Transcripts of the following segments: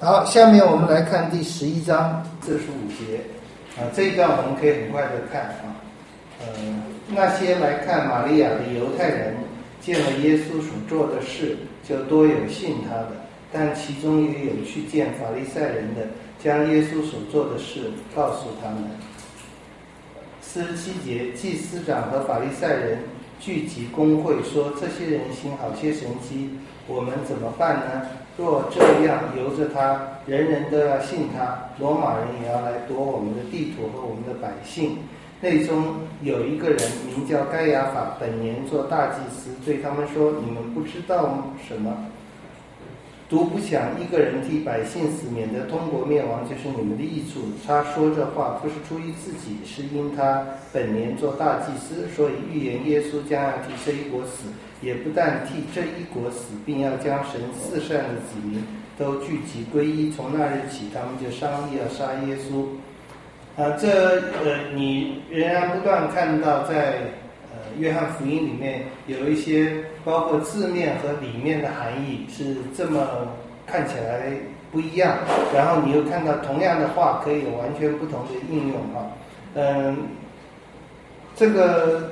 好，下面我们来看第11章45节这一段我们可以很快的看那些来看玛利亚的犹太人见了耶稣所做的事，就多有信他的，但其中也有去见法利赛人的，将耶稣所做的事告诉他们。47节，祭司长和法利赛人聚集公会，说这些人行好些神迹，我们怎么办呢？若这样由着他，人人都要信他，罗马人也要来夺我们的地土和我们的百姓。内中有一个人名叫该亚法，本年做大祭司，对他们说：你们不知道什么？独不想一个人替百姓死，免得通国灭亡，就是你们的益处。他说这话不是出于自己，是因他本年做大祭司，所以预言耶稣将要替这一国死，也不但替这一国死，并要将神四散的子民都聚集归一。从那日起，他们就商议要杀耶稣。你仍然不断看到在约翰福音里面有一些包括字面和里面的含义是这么看起来不一样，然后你又看到同样的话可以有完全不同的应用这个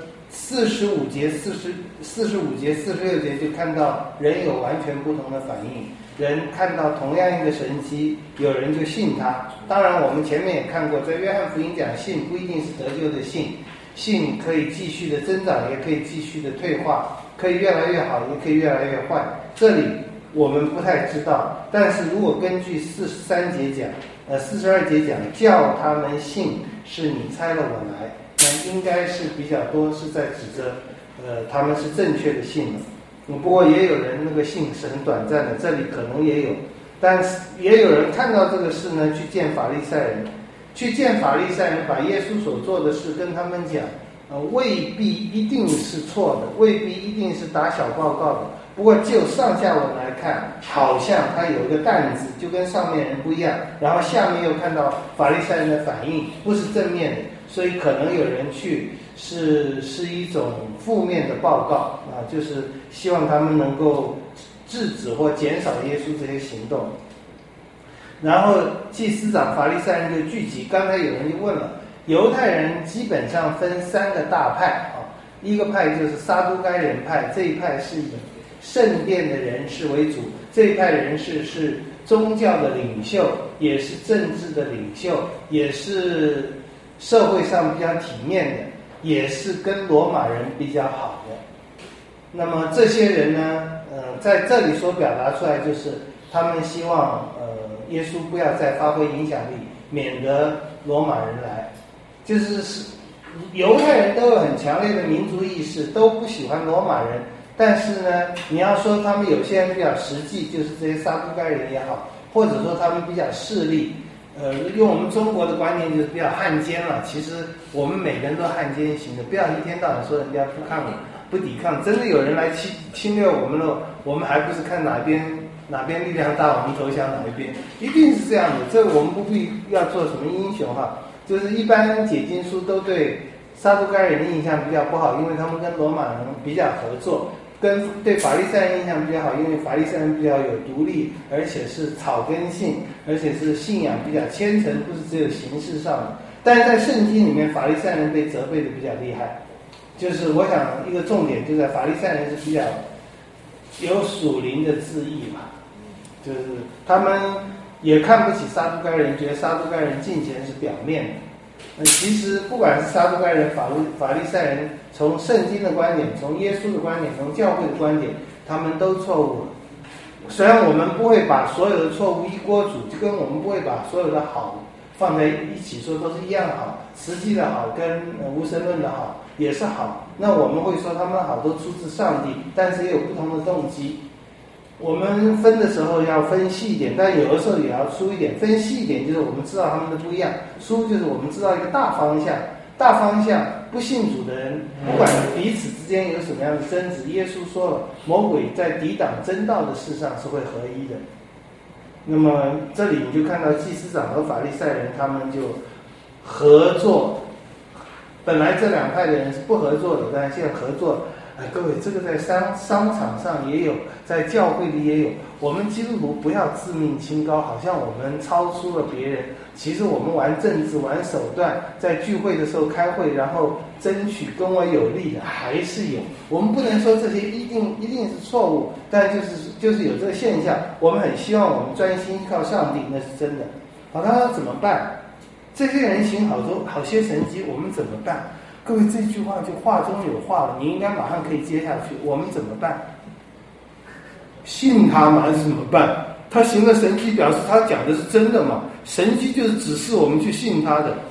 45节、46节就看到人有完全不同的反应，人看到同样一个神迹，有人就信他。当然我们前面也看过，在约翰福音讲信不一定是得救的信，信可以继续的增长，也可以继续的退化，可以越来越好，也可以越来越坏。这里我们不太知道，但是如果根据42节讲，叫他们信是你差了我来，那应该是比较多是在指责他们是正确的信了。不过也有人那个信是很短暂的，这里可能也有，但是也有人看到这个事呢，去见法利赛人，把耶稣所做的事跟他们讲，未必一定是错的，未必一定是打小报告的。不过就上下文来看，好像他有一个担子，就跟上面人不一样。然后下面又看到法利赛人的反应不是正面的，所以可能有人去是一种负面的报告就是希望他们能够制止或减少耶稣这些行动。然后祭司长法利赛人就聚集，刚才有人就问了，犹太人基本上分3个大派一个派就是撒都该人派，这一派是以圣殿的人士为主，这一派人士是宗教的领袖，也是政治的领袖，也是社会上比较体面的，也是跟罗马人比较好的。那么这些人呢在这里所表达出来就是他们希望耶稣不要再发挥影响力，免得罗马人来。就是犹太人都有很强烈的民族意识，都不喜欢罗马人，但是呢你要说他们有些人比较实际，就是这些撒都该人也好，或者说他们比较势利用我们中国的观念就是比较汉奸了。其实我们每个人都汉奸型的，不要一天到晚说人家不抵抗，真的有人来侵略我们了，我们还不是看哪边力量大，我们投降哪一边，一定是这样的。这我们不必要做什么英雄就是一般解经书都对撒都该人的印象比较不好，因为他们跟罗马人比较合作，对法利赛人印象比较好，因为法利赛人比较有独立，而且是草根性，而且是信仰比较虔诚，不是只有形式上的。但是在圣经里面，法利赛人被责备的比较厉害，就是我想一个重点就在法利赛人是比较有属灵的自义就是他们也看不起撒都该人，觉得撒都该人敬虔是表面的。其实不管是撒都该人、法利赛人，从圣经的观点，从耶稣的观点，从教会的观点，他们都错误了。虽然我们不会把所有的错误一锅煮，就跟我们不会把所有的好放在一起说都是一样好，实际的好跟无神论的好也是好，那我们会说他们的好都出自上帝，但是也有不同的动机。我们分的时候要分细一点，但有的时候也要粗一点。分细一点就是我们知道他们的不一样，粗就是我们知道一个大方向。大方向不信主的人，不管彼此之间有什么样的争执，耶稣说了，魔鬼在抵挡真道的事上是会合一的。那么这里你就看到祭司长和法利赛人他们就合作，本来这两派的人是不合作的，但是现在合作， 各位，这个在商场上也有，在教会里也有。我们基督徒不要自命清高，好像我们超出了别人。其实我们玩政治、玩手段，在聚会的时候开会，然后争取跟我有利的还是有。我们不能说这些一定是错误，但就是有这个现象。我们很希望我们专心依靠上帝，那是真的。好，他说怎么办？这些人行好些神迹，我们怎么办？各位，这句话就话中有话了，你应该马上可以接下去。我们怎么办？信他吗？还是怎么办？他行了神迹，表示他讲的是真的嘛？神迹就是指示我们去信他的。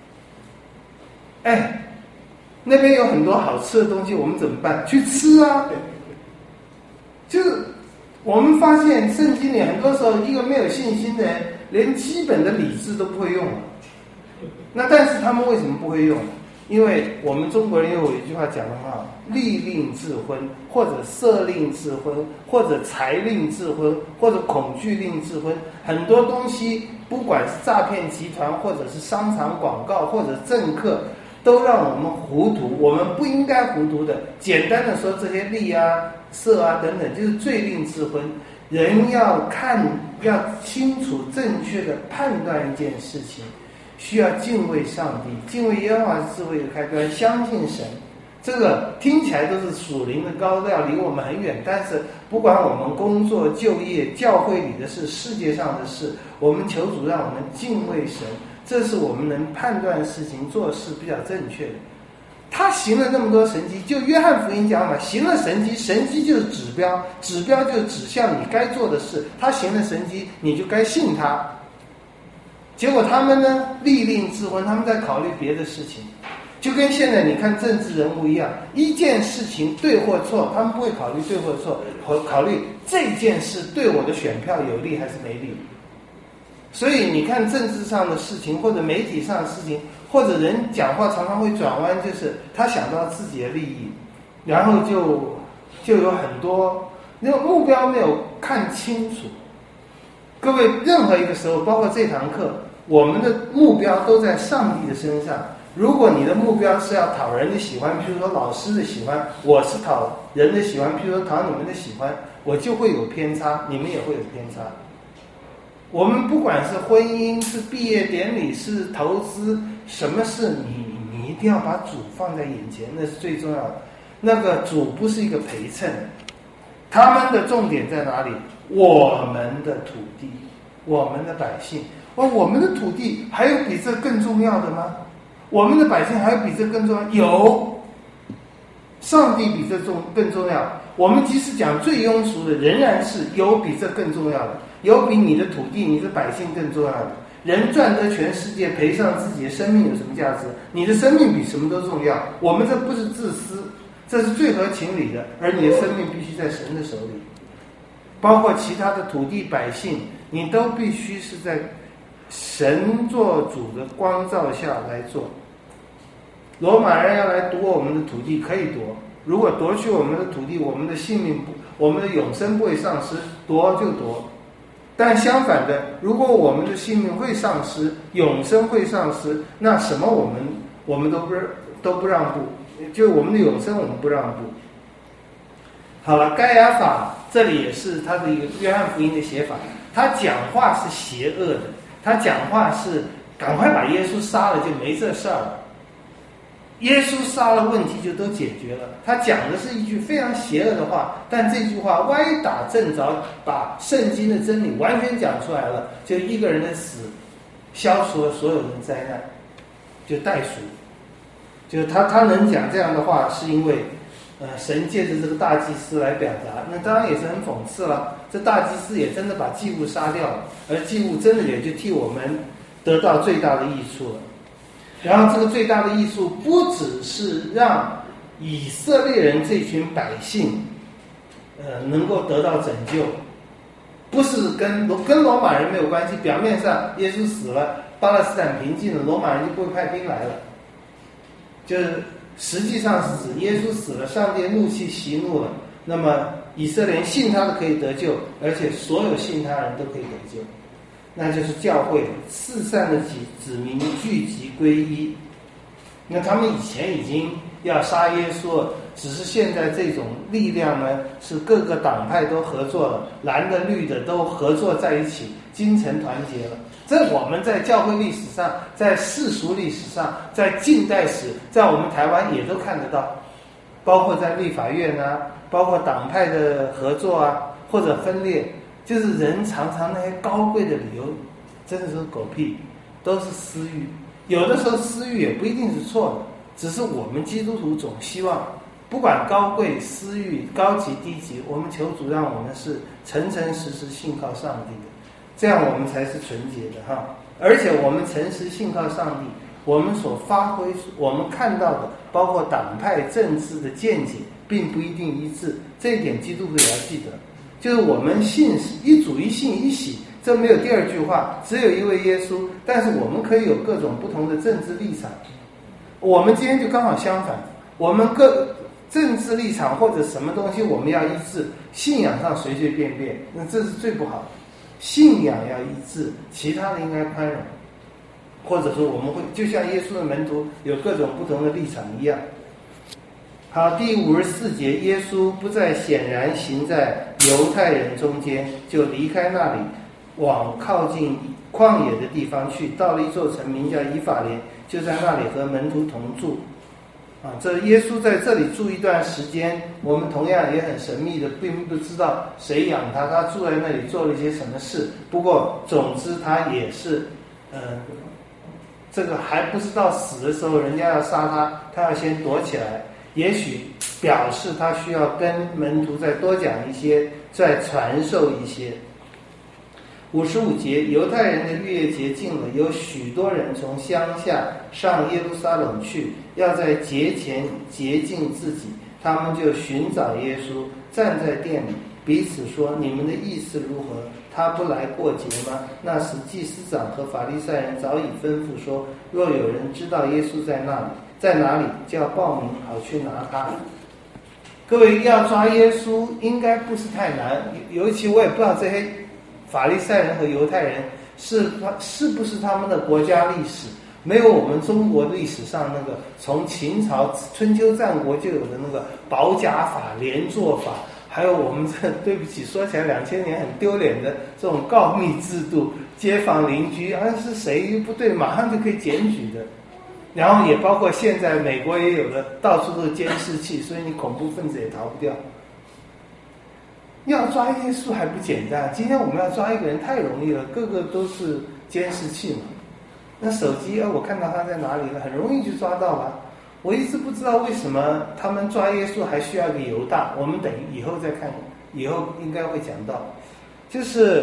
那边有很多好吃的东西，我们怎么办？去吃啊！就是我们发现圣经里很多时候，一个没有信心的人，连基本的理智都不会用了。那但是他们为什么不会用？因为我们中国人有一句话讲得很好，利令智昏，或者色令智昏，或者财令智昏，或者恐惧令智昏。很多东西，不管是诈骗集团，或者是商场广告，或者政客，都让我们糊涂。我们不应该糊涂的。简单的说，这些利啊、色啊等等，就是最令智昏。人要清楚、正确的判断一件事情。需要敬畏上帝，敬畏耶和华是智慧的开端，相信神。这个听起来都是属灵的高调，离我们很远，但是不管我们工作、就业、教会里的事、世界上的事，我们求主让我们敬畏神，这是我们能判断事情、做事比较正确的。他行了那么多神迹，就约翰福音讲嘛，行了神迹，神迹就是指标，指标就指向你该做的事。他行了神迹，你就该信他。结果他们呢，利令智昏，他们在考虑别的事情，就跟现在你看政治人物一样，一件事情对或错，他们不会考虑对或错，考虑这件事对我的选票有利还是没利。所以你看政治上的事情，或者媒体上的事情，或者人讲话常常会转弯，就是他想到自己的利益，然后就有很多那个目标没有看清楚。各位，任何一个时候，包括这堂课，我们的目标都在上帝的身上。如果你的目标是要讨人的喜欢，譬如说老师的喜欢，我是讨人的喜欢，譬如说讨你们的喜欢，我就会有偏差，你们也会有偏差。我们不管是婚姻、是毕业典礼、是投资，什么事你一定要把主放在眼前，那是最重要的。那个主不是一个陪衬，他们的重点在哪里？我们的土地，我们的百姓。我们的土地还有比这更重要的吗？我们的百姓还有比这更重要？有，上帝比这更重要。我们即使讲最庸俗的，仍然是有比这更重要的，有比你的土地、你的百姓更重要的。人赚得全世界，赔上自己的生命有什么价值？你的生命比什么都重要。我们这不是自私，这是最合情理的。而你的生命必须在神的手里，包括其他的土地百姓，你都必须是在神做主的光照下来做。罗马人要来夺我们的土地，可以夺。如果夺取我们的土地，我们的性命我们的永生不会丧失，夺就夺。但相反的，如果我们的性命会丧失，永生会丧失，那什么我们都不让步，就我们的永生我们不让步。好了，该亚法这里也是他的一个约翰福音的写法，他讲话是邪恶的，他讲话是赶快把耶稣杀了就没这事儿了。耶稣杀了，问题就都解决了。他讲的是一句非常邪恶的话，但这句话歪打正着，把圣经的真理完全讲出来了。就一个人的死，消除了所有的灾难，就代赎。就他能讲这样的话，是因为神借着这个大祭司来表达。那当然也是很讽刺了。这大祭司也真的把祭物杀掉了，而祭物真的也就替我们得到最大的益处了。然后这个最大的益处不只是让以色列人这群百姓能够得到拯救，不是跟罗马人没有关系。表面上耶稣死了，巴勒斯坦平静了，罗马人就不会派兵来了。就是实际上是指耶稣死了，上帝怒气息怒了，那么以色列人信他的可以得救，而且所有信他人都可以得救。那就是教会四散的子民聚集归一。 那他们以前已经要杀耶稣了，只是现在这种力量呢，是各个党派都合作了，蓝的绿的都合作在一起，精诚团结了。这我们在教会历史上，在世俗历史上，在近代史，在我们台湾也都看得到，包括在立法院啊，包括党派的合作啊，或者分裂，就是人常常那些高贵的理由，真的是狗屁，都是私欲。有的时候私欲也不一定是错的，只是我们基督徒总希望，不管高贵私欲高级低级，我们求主让我们是诚诚实实信靠上帝的，这样我们才是纯洁的哈。而且我们诚实信靠上帝，我们所发挥我们看到的，包括党派政治的见解，并不一定一致，这一点基督徒也要记得。就是我们信一主一信一喜，这没有第二句话，只有一位耶稣，但是我们可以有各种不同的政治立场。我们今天就刚好相反，我们各政治立场或者什么东西我们要一致，信仰上随随便便，那这是最不好的。信仰要一致，其他的应该宽容，或者说我们会就像耶稣的门徒有各种不同的立场一样。好，第54节，耶稣不再显然行在犹太人中间，就离开那里，往靠近旷野的地方去，到了一座城名叫以法莲，就在那里和门徒同住。这耶稣在这里住一段时间，我们同样也很神秘的，并不知道谁养他，他住在那里做了一些什么事。不过总之他也是这个还不知道死的时候人家要杀他，他要先躲起来，也许表示他需要跟门徒再多讲一些，再传授一些。55节，犹太人的逾越节近了，有许多人从乡下上耶路撒冷去，要在节前洁净自己，他们就寻找耶稣，站在店里，彼此说：你们的意思如何？他不来过节吗？那时祭司长和法利赛人早已吩咐说，若有人知道耶稣在哪里，就要报名，好去拿他。各位，要抓耶稣应该不是太难，尤其我也不知道这些法利赛人和犹太人是不是他们的国家历史没有我们中国历史上那个从秦朝春秋战国就有的那个保甲法、连坐法，还有我们这对不起说起来2000年很丢脸的这种告密制度，街坊邻居是谁不对马上就可以检举的。然后也包括现在美国也有的到处都是监视器，所以你恐怖分子也逃不掉。要抓耶稣还不简单，今天我们要抓一个人太容易了，个个都是监视器嘛。那手机我看到他在哪里了，很容易就抓到了。我一直不知道为什么他们抓耶稣还需要一个犹大，我们等以后再看，以后应该会讲到，就是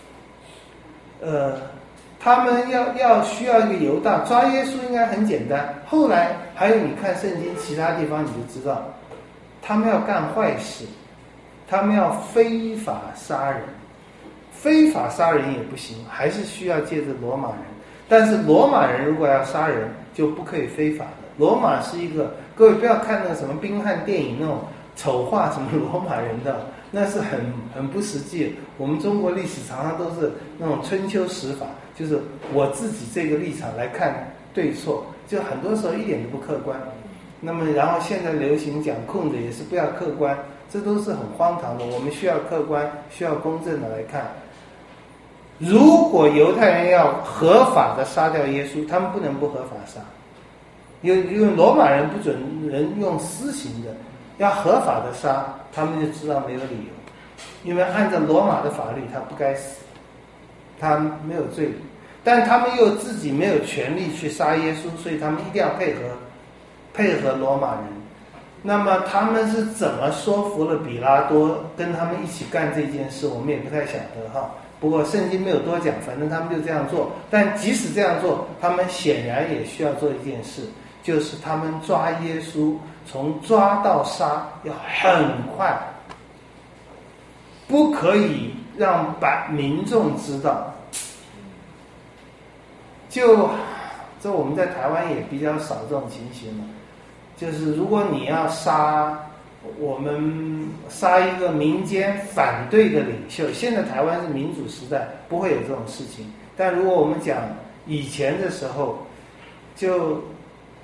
他们要需要一个犹大，抓耶稣应该很简单。后来还有你看圣经其他地方你就知道，他们要干坏事，他们要非法杀人，非法杀人也不行，还是需要借着罗马人。但是罗马人如果要杀人就不可以非法的。罗马是一个，各位不要看那个什么宾汉电影那种丑化什么罗马人的，那是很不实际。我们中国历史常常都是那种春秋时法，就是我自己这个立场来看对错，就很多时候一点都不客观。那么然后现在流行讲控的也是不要客观，这都是很荒唐的。我们需要客观，需要公正的来看。如果犹太人要合法的杀掉耶稣，他们不能不合法杀，因为罗马人不准人用私刑的，要合法的杀，他们就知道没有理由，因为按照罗马的法律他不该死，他没有罪，但他们又自己没有权利去杀耶稣，所以他们一定要配合罗马人。那么他们是怎么说服了比拉多跟他们一起干这件事，我们也不太晓得哈。不过圣经没有多讲，反正他们就这样做。但即使这样做，他们显然也需要做一件事，就是他们抓耶稣，从抓到杀要很快，不可以让民众知道。这我们在台湾也比较少这种情形了，就是如果你要我们杀一个民间反对的领袖，现在台湾是民主时代，不会有这种事情。但如果我们讲以前的时候，就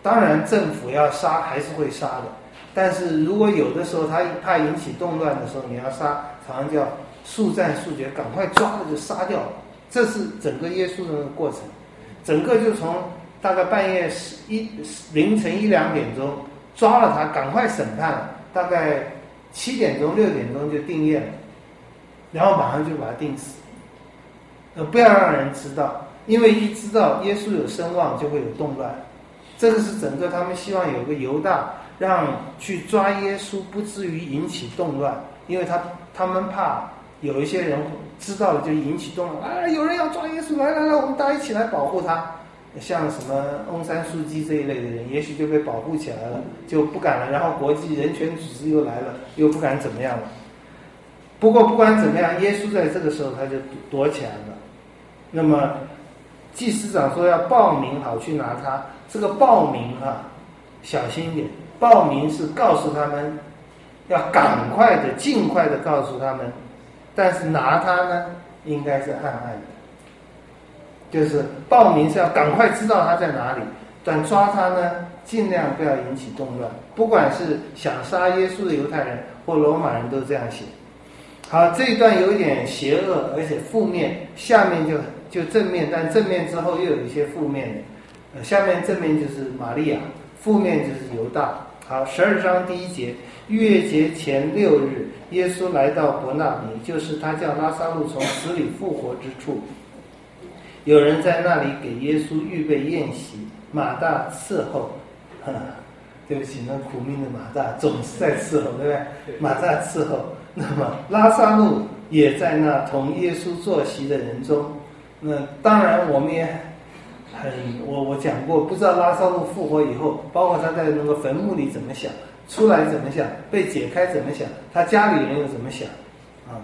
当然政府要杀还是会杀的，但是如果有的时候他怕引起动乱的时候，你要杀，常常叫速战速决，赶快抓了就杀掉。这是整个耶稣的那个过程，整个就从大概半夜凌晨1、2点钟抓了他，赶快审判，大概7点钟、6点钟就定谳了，然后马上就把他定死。不要让人知道，因为一知道耶稣有声望，就会有动乱。这个是整个他们希望有个犹大，让去抓耶稣，不至于引起动乱，因为他们怕有一些人知道了就引起动乱啊，有人要抓耶稣，来，我们大家一起来保护他。像什么翁山书记这一类的人，也许就被保护起来了，就不敢了。然后国际人权组织又来了，又不敢怎么样了。不过不管怎么样，耶稣在这个时候他就躲起来了。那么祭司长说要报名好去拿他，这个报名小心一点，报名是告诉他们要赶快的尽快的告诉他们，但是拿他呢应该是暗暗的，就是报名是要赶快知道他在哪里，但抓他呢尽量不要引起动乱，不管是想杀耶稣的犹太人或罗马人都这样写。好，这一段有一点邪恶而且负面，下面就正面，但正面之后又有一些负面的。下面正面就是玛利亚，负面就是犹大。好，12章第1节，逾越节前6日，耶稣来到伯纳尼，就是他叫拉撒路从死里复活之处。有人在那里给耶稣预备宴席，马大伺候。对不起，那苦命的马大总是在伺候，对不对？马大伺候。那么拉撒路也在那同耶稣坐席的人中。那当然我们也我讲过，不知道拉撒路复活以后，包括他在那个坟墓里怎么想，出来怎么想，被解开怎么想，他家里人又怎么想啊？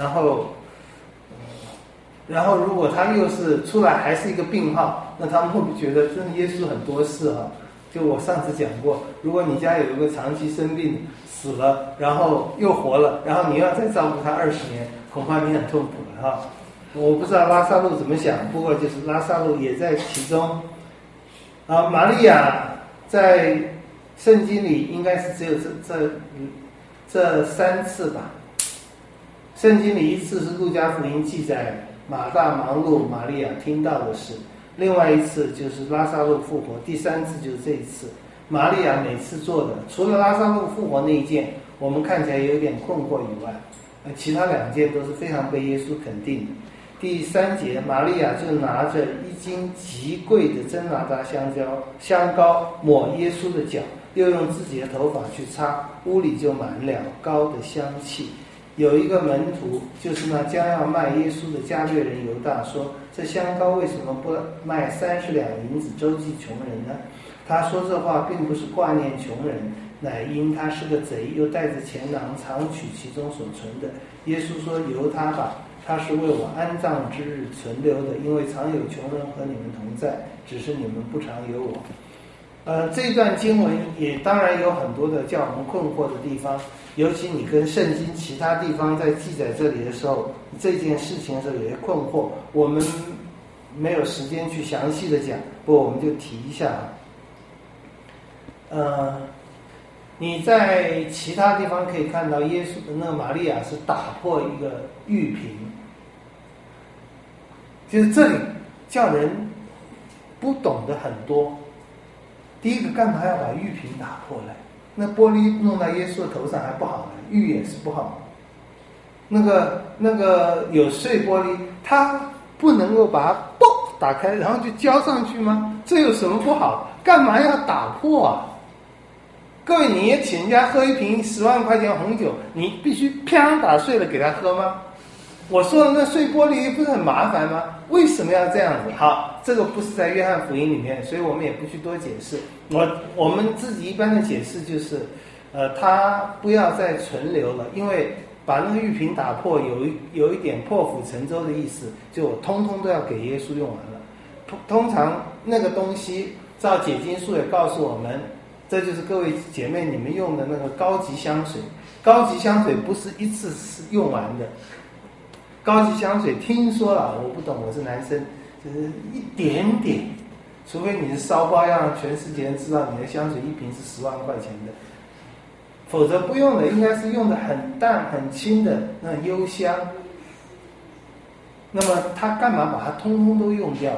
然后如果他又是出来还是一个病号，那他们会不会觉得真的耶稣很多事啊？就我上次讲过，如果你家有一个长期生病死了，然后又活了，然后你要再照顾他20年，恐怕你很痛苦了哈。我不知道拉撒路怎么想，不过就是拉撒路也在其中。玛利亚在圣经里应该是只有这3次吧。圣经里一次是路加福音记载马大忙碌，玛利亚听到的事。另外一次就是拉撒路复活，第3次就是这一次。玛利亚每次做的，除了拉撒路复活那一件我们看起来有点困惑以外，其他2件都是非常被耶稣肯定的。第3节，玛利亚就拿着1斤极贵的真哪吒香膏抹耶稣的脚，又用自己的头发去擦，屋里就满了膏的香气。有一个门徒，就是那将要卖耶稣的加略人犹大，说这香膏为什么不卖30两银子周济穷人呢？他说这话并不是挂念穷人，乃因他是个贼，又带着钱囊藏取其中所存的。耶稣说由他吧，他是为我安葬之日存留的，因为常有穷人和你们同在，只是你们不常有我。这一段经文也当然有很多的叫我们困惑的地方，尤其你跟圣经其他地方在记载这里的时候，这件事情的时候有些困惑，我们没有时间去详细的讲，不过我们就提一下。你在其他地方可以看到耶稣的那个玛利亚是打破一个玉瓶，就是这里叫人不懂得很多。第一个，干嘛要把玉瓶打破来？那玻璃弄到耶稣的头上还不好呢，玉也是不好。那个有碎玻璃，它不能够把它嘣打开，然后就浇上去吗？这有什么不好？干嘛要打破啊？各位，你也请人家喝一瓶10万块钱红酒，你必须啪打碎了给他喝吗？我说的那碎玻璃不是很麻烦吗？为什么要这样子？好，这个不是在约翰福音里面，所以我们也不去多解释。我们自己一般的解释就是，它不要再存留了，因为把那个玉瓶打破有一点破釜沉舟的意思，就通通都要给耶稣用完了。通常那个东西，照解经书也告诉我们，这就是各位姐妹你们用的那个高级香水。高级香水不是一次用完的。高级香水听说了，我不懂，我是男生，就是一点点除非你是烧包要让全世界人知道你的香水一瓶是10万块钱的，否则不用的，应该是用的很淡很轻的那种幽香。那么他干嘛把它通通都用掉了？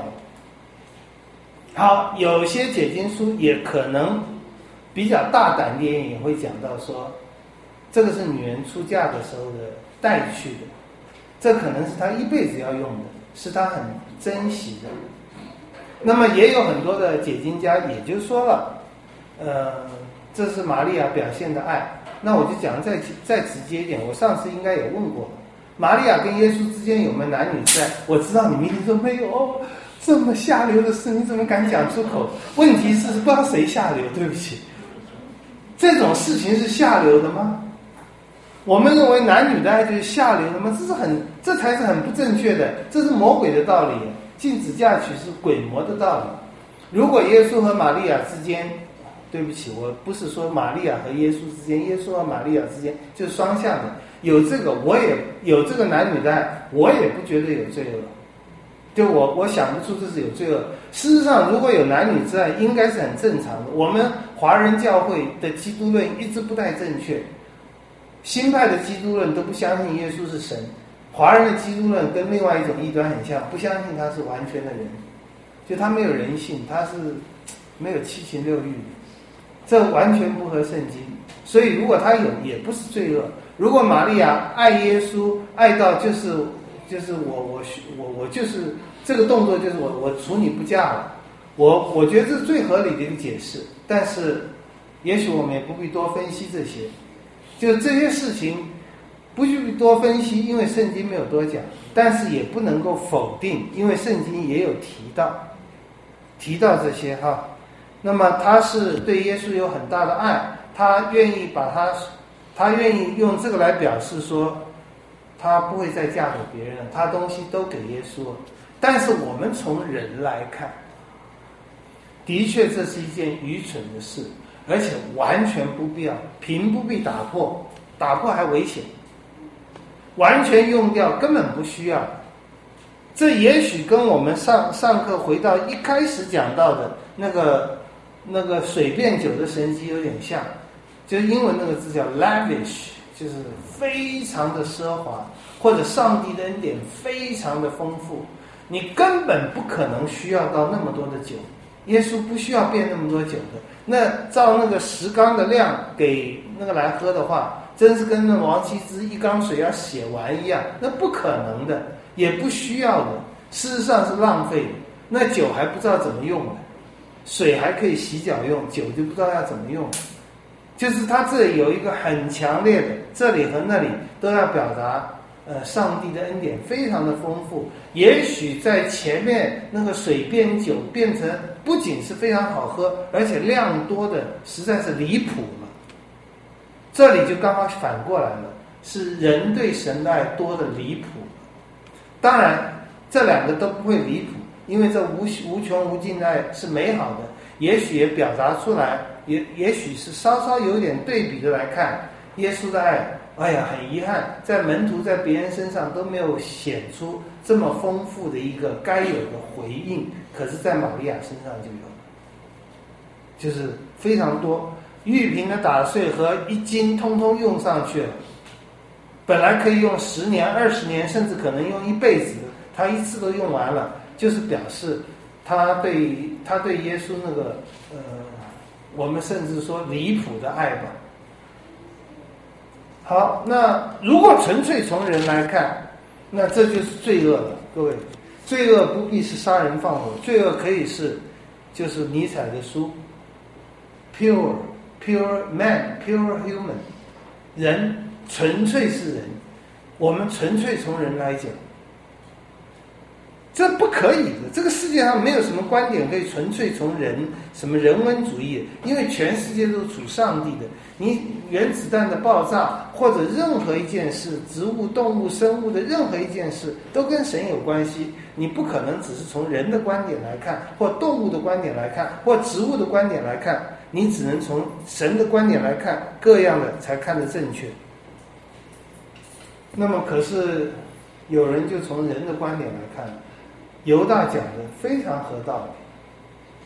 好，有些解经书也可能比较大胆点，也会讲到说，这个是女人出嫁的时候的带去的，这可能是她一辈子要用的，是她很珍惜的。那么也有很多的解经家也就说了，这是玛利亚表现的爱。那我就讲再直接一点，我上次应该也问过，玛利亚跟耶稣之间有没有男女之爱？我知道你们一定说没有哦，这么下流的事你怎么敢讲出口？问题是不知道谁下流，对不起，这种事情是下流的吗？我们认为男女的爱就是下流的吗？这才是很不正确的，这是魔鬼的道理，禁止嫁娶是鬼魔的道理。如果耶稣和玛利亚之间，对不起，我不是说玛利亚和耶稣之间，耶稣和玛利亚之间就是双向的，有这个我也有这个男女的爱，我也不觉得有罪恶，就我想不出这是有罪恶。事实上，如果有男女之爱，应该是很正常的。我们华人教会的基督论一直不太正确，新派的基督论都不相信耶稣是神，华人的基督论跟另外一种异端很像，不相信他是完全的人，就他没有人性，他是没有七情六欲的，这完全不合圣经。所以如果他有，也不是罪恶。如果玛利亚爱耶稣爱到就是我就是这个动作，就是我处你不嫁了，我觉得这是最合理的一个解释。但是也许我们也不必多分析这些，就这些事情不必多分析，因为圣经没有多讲，但是也不能够否定，因为圣经也有提到这些哈。那么他是对耶稣有很大的爱，他愿意用这个来表示说他不会再嫁给别人了，他东西都给耶稣了。但是我们从人来看，的确这是一件愚蠢的事，而且完全不必要，平不必打破，打破还危险，完全用掉根本不需要。这也许跟我们上课回到一开始讲到的那个水变酒的神迹有点像，就是英文那个字叫 lavish， 就是非常的奢华，或者上帝的恩典非常的丰富，你根本不可能需要到那么多的酒，耶稣不需要变那么多酒的。那照那个10缸的量给那个来喝的话，真是跟那王羲之1缸水要写完一样，那不可能的，也不需要的，事实上是浪费的。那酒还不知道怎么用的，水还可以洗脚用，酒就不知道要怎么用。就是他这里有一个很强烈的，这里和那里都要表达上帝的恩典非常的丰富。也许在前面那个水变酒变成不仅是非常好喝，而且量多的实在是离谱了，这里就刚好反过来了，是人对神的爱多的离谱。当然这两个都不会离谱，因为这无穷无尽的爱是美好的，也许也表达出来，也许是稍稍有点对比的来看耶稣的爱。哎呀，很遗憾，在门徒在别人身上都没有显出这么丰富的一个该有的回应，可是在玛利亚身上就有了，就是非常多，玉瓶的打碎和1斤通通用上去了，本来可以用10年20年，甚至可能用一辈子的，他一次都用完了，就是表示他对耶稣那个我们甚至说离谱的爱吧。好，那如果纯粹从人来看，那这就是罪恶了。各位，罪恶不必是杀人放火，罪恶可以是就是尼采的书 pure man pure human， 人纯粹是人，我们纯粹从人来讲，这不可以的。这个世界上没有什么观点可以纯粹从人，什么人文主义，因为全世界都是属上帝的。你原子弹的爆炸，或者任何一件事，植物、动物、生物的任何一件事，都跟神有关系。你不可能只是从人的观点来看，或动物的观点来看，或植物的观点来看，你只能从神的观点来看，各样的才看得正确。那么可是有人就从人的观点来看，犹大讲的非常合道理，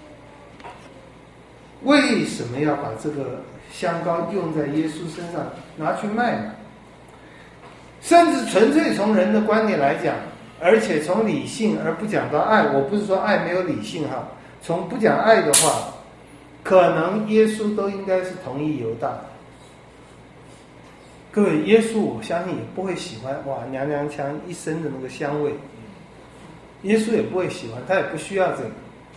为什么要把这个香膏用在耶稣身上拿去卖呢？甚至纯粹从人的观点来讲，而且从理性而不讲到爱，我不是说爱没有理性哈，从不讲爱的话，可能耶稣都应该是同意犹大。各位，耶稣我相信也不会喜欢哇娘娘腔一身的那个香味，耶稣也不会喜欢，他也不需要这个。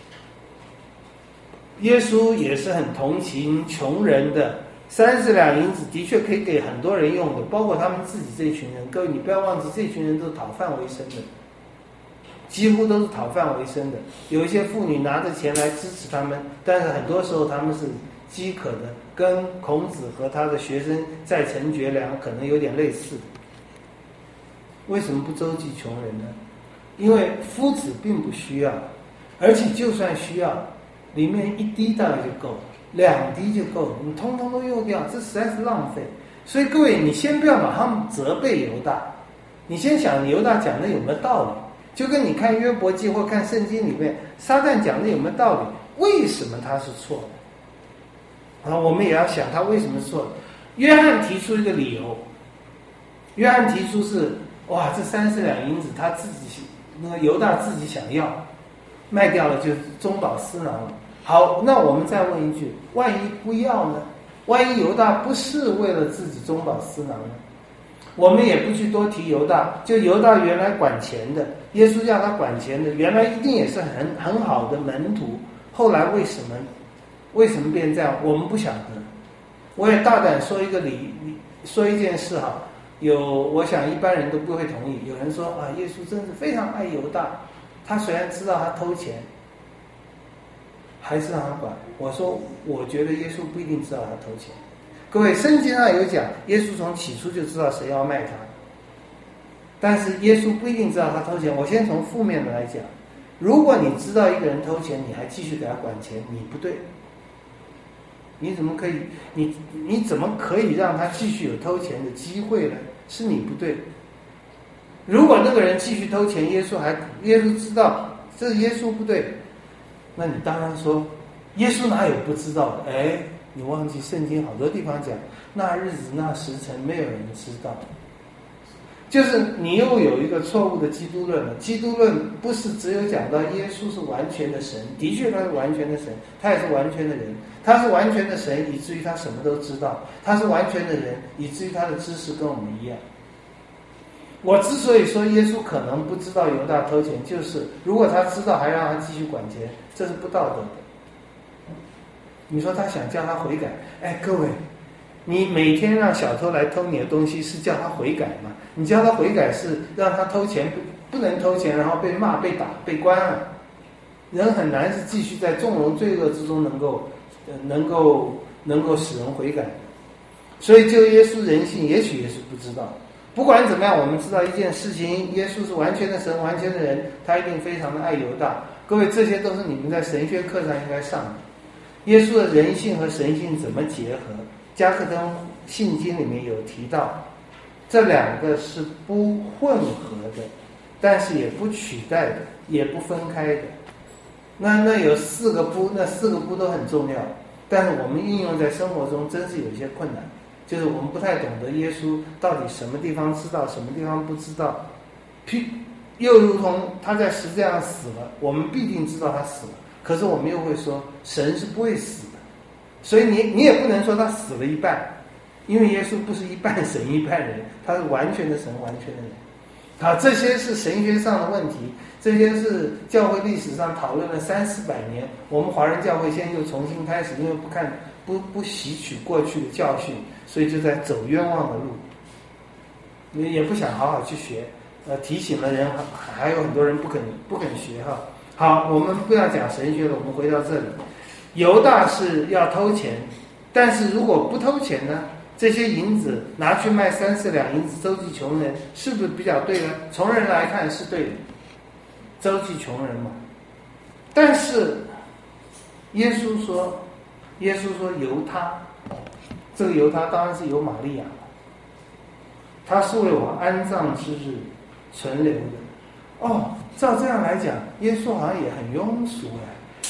耶稣也是很同情穷人的，30两银子的确可以给很多人用的，包括他们自己这一群人。各位，你不要忘记，这群人都是讨饭为生的，几乎都是讨饭为生的。有一些妇女拿着钱来支持他们，但是很多时候他们是饥渴的，跟孔子和他的学生在陈绝粮可能有点类似的。为什么不周济穷人呢？因为夫子并不需要，而且就算需要，里面1滴大概就够了，2滴就够了，你通通都用掉，这实在是浪费。所以各位，你先不要马上责备犹大，你先想犹大讲的有没有道理，就跟你看约伯记或看圣经里面撒旦讲的有没有道理，为什么他是错的我们也要想他为什么是错的。约翰提出一个理由，约翰提出是哇，这30两银子他自己那个犹大自己想要，卖掉了就中饱私囊了。好，那我们再问一句，万一不要呢？万一犹大不是为了自己中饱私囊呢？我们也不去多提犹大，就犹大原来管钱的，耶稣叫他管钱的，原来一定也是很好的门徒，后来为什么变这样？我们不晓得。我也大胆说说一件事哈，我想一般人都不会同意。有人说啊，耶稣真是非常爱犹大，他虽然知道他偷钱，还是让他管。我说，我觉得耶稣不一定知道他偷钱。各位，圣经上有讲，耶稣从起初就知道谁要卖他，但是耶稣不一定知道他偷钱。我先从负面的来讲，如果你知道一个人偷钱，你还继续给他管钱，你不对。你怎么可以让他继续有偷钱的机会呢？是你不对。如果那个人继续偷钱，耶稣知道这是耶稣不对，那你当然说耶稣哪有不知道的？你忘记圣经好多地方讲，那日子那时辰没有人知道。就是你又有一个错误的基督论了。基督论不是只有讲到耶稣是完全的神，的确他是完全的神，他也是完全的人。他是完全的神，以至于他什么都知道；他是完全的人，以至于他的知识跟我们一样。我之所以说耶稣可能不知道犹大偷钱，就是如果他知道还让他继续管钱，这是不道德的。你说他想叫他悔改，各位，你每天让小偷来偷你的东西是叫他悔改吗？你叫他悔改是让他偷钱不能偷钱，然后被骂被打被关了。人很难是继续在纵容罪恶之中能够使人悔改。所以就耶稣人性，也许也是不知道。不管怎么样，我们知道一件事情，耶稣是完全的神，完全的人，他一定非常的爱犹大。各位，这些都是你们在神学课上应该上的。耶稣的人性和神性怎么结合？加克登信经里面有提到，这两个是不混合的，但是也不取代的，也不分开的。那有4个不，那4个不都很重要，但是我们应用在生活中真是有一些困难，就是我们不太懂得耶稣到底什么地方知道，什么地方不知道。又如同他在十字架上死了，我们必定知道他死了，可是我们又会说神是不会死的，所以你也不能说他死了一半，因为耶稣不是一半神一半人，他是完全的神完全的人。好，这些是神学上的问题，这些是教会历史上讨论了300-400年，我们华人教会现在又重新开始，因为不吸取过去的教训，所以就在走冤枉的路，也不想好好去学。提醒了人，还有很多人不肯学哈。好，我们不要讲神学了，我们回到这里。犹大是要偷钱，但是如果不偷钱呢？这些银子拿去卖30两银子周济穷人，是不是比较对呢？从人来看是对的，周济穷人嘛。但是耶稣说由他，这个由他当然是由玛利亚，他是为我安葬之日存留的。照这样来讲，耶稣好像也很庸俗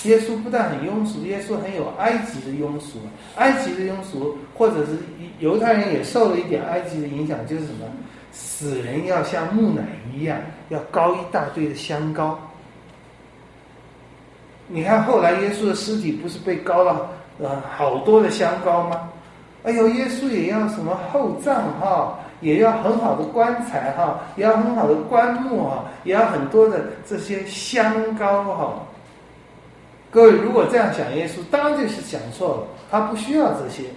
耶稣不但很庸俗，耶稣很有埃及的庸俗。埃及的庸俗，或者是犹太人也受了一点埃及的影响，就是什么？死人要像木乃伊一样，要高一大堆的香膏。你看后来耶稣的尸体不是被膏了好多的香膏吗？哎呦，耶稣也要什么厚葬哈，也要很好的棺材哈，也要很好的棺木哈，也要很多的这些香膏哈。各位如果这样想耶稣，当然就是想错了，他不需要这些。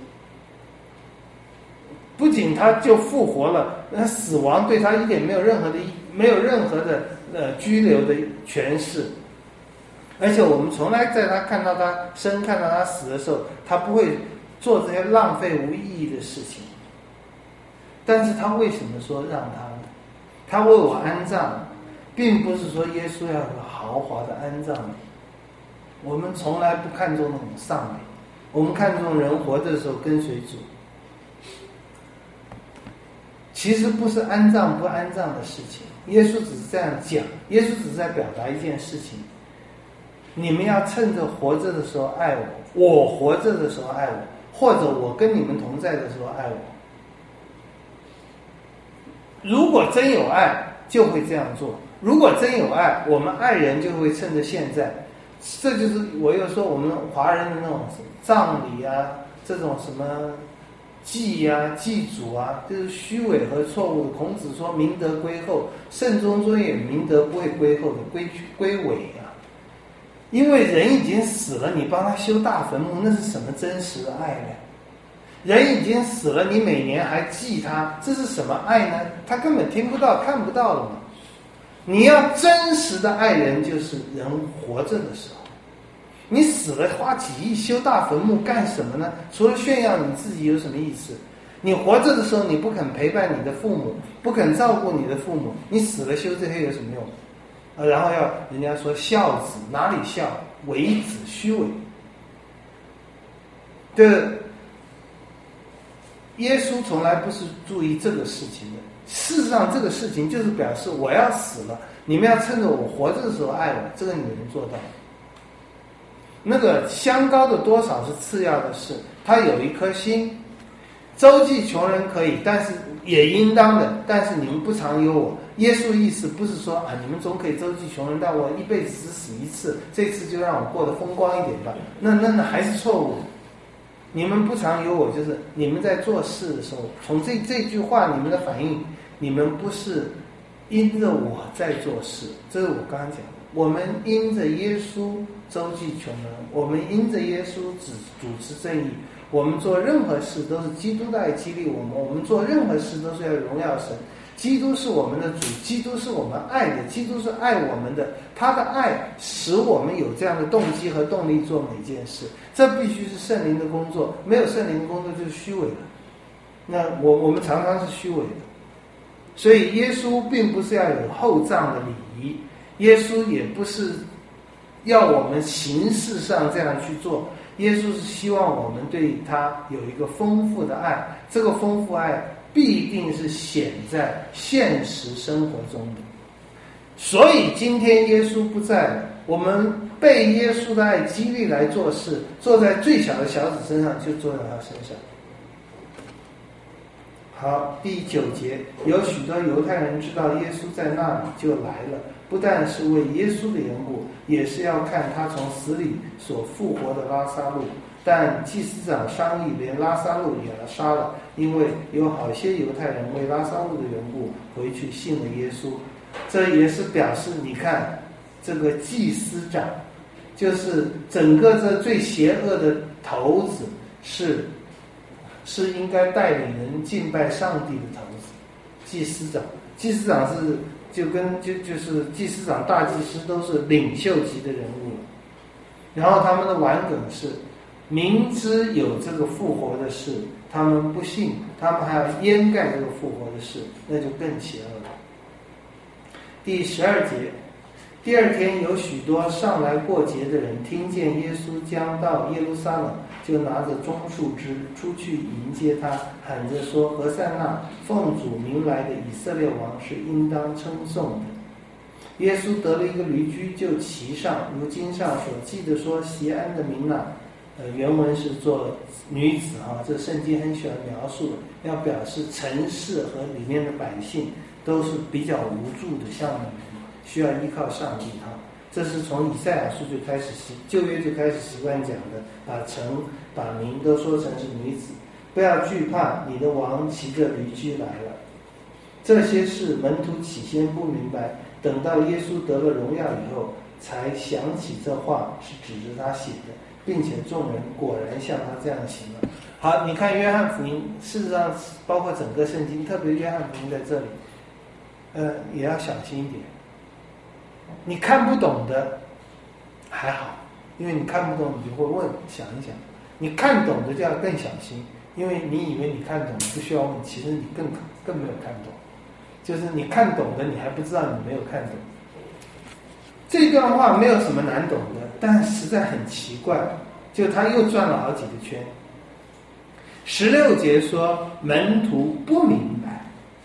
不仅他就复活了，那死亡对他一点没有任何的拘留的权势。而且我们从来在他看到他生看到他死的时候，他不会做这些浪费无意义的事情。但是他为什么说让他呢？他为我安葬，并不是说耶稣要有豪华的安葬礼。我们从来不看重那种丧礼，我们看重人活着的时候跟随主。其实不是安葬不安葬的事情，耶稣只是这样讲，耶稣只是在表达一件事情：你们要趁着活着的时候爱我，我活着的时候爱我，或者我跟你们同在的时候爱我。如果真有爱，就会这样做；如果真有爱，我们爱人就会趁着现在。这就是我又说我们华人的那种葬礼啊，这种什么祭啊、祭祖啊，就是虚伪和错误的。孔子说明德归厚，慎终追远，明德不会归厚的归伪啊。因为人已经死了，你帮他修大坟墓，那是什么真实的爱呢？人已经死了，你每年还祭他，这是什么爱呢？他根本听不到看不到了嘛。你要真实的爱人，就是人活着的时候。你死了花几亿修大坟墓干什么呢？除了炫耀你自己有什么意思？你活着的时候你不肯陪伴你的父母，不肯照顾你的父母，你死了修这些有什么用？然后要人家说孝子，哪里孝？伪子虚伪。耶稣从来不是注意这个事情的。事实上这个事情就是表示我要死了，你们要趁着我活着的时候爱我，这个你们能做到。那个香膏的多少是次要的事，他有一颗心，周济穷人可以，但是也应当的，但是你们不常有我。耶稣意思不是说你们总可以周济穷人，但我一辈子只死一次，这次就让我过得风光一点吧，那还是错误。你们不常有我，就是你们在做事的时候，从这句话你们的反应，你们不是因着我在做事，这是我刚刚讲的。我们因着耶稣周济穷人，我们因着耶稣主持正义，我们做任何事都是基督的爱激励我们，我们做任何事都是要荣耀神。基督是我们的主，基督是我们爱的，基督是爱我们的，他的爱使我们有这样的动机和动力做每件事。这必须是圣灵的工作，没有圣灵的工作就是虚伪的。那我们常常是虚伪的。所以耶稣并不是要有厚葬的礼仪，耶稣也不是要我们形式上这样去做，耶稣是希望我们对他有一个丰富的爱，这个丰富爱必定是显在现实生活中的。所以今天耶稣不在了，我们被耶稣的爱激励来做事，坐在最小的小子身上就坐在他身上。好，第9节，有许多犹太人知道耶稣在那里，就来了，不但是为耶稣的缘故，也是要看他从死里所复活的拉撒路。但祭司长商议，连拉撒路也要杀了，因为有好些犹太人为拉撒路的缘故回去信了耶稣。这也是表示，你看这个祭司长，就是整个这最邪恶的头子，是应该带领人敬拜上帝的头子。祭司长是就是祭司长、大祭司都是领袖级的人物了。然后他们的顽梗是明知有这个复活的事，他们不信，他们还要掩盖这个复活的事，那就更邪恶了。第12节，第二天有许多上来过节的人听见耶稣将到耶路撒冷，就拿着棕树枝出去迎接他，喊着说：和散那，奉主名来的以色列王是应当称颂的。 耶稣得了一个驴驹，就骑上，如经上所记的说，锡安的民哪，原文是做女子啊，这圣经很喜欢描述的，要表示城市和里面的百姓都是比较无助的，像需要依靠上帝哈。这是从以赛亚书就开始旧约就开始习惯讲的，把民都说成是女子。不要惧怕，你的王骑着驴驹来了。这些事门徒起先不明白，等到耶稣得了荣耀以后，才想起这话是指着他写的，并且众人果然像他这样行了。好，你看约翰福音，事实上包括整个圣经，特别约翰福音在这里，也要小心一点。你看不懂的还好，因为你看不懂，你就会问，想一想。你看懂的就要更小心，因为你以为你看懂，不需要问，其实你更没有看懂。就是你看懂的，你还不知道你没有看懂。这段话没有什么难懂的，但实在很奇怪，就他又转了好几个圈。16节说门徒不明白，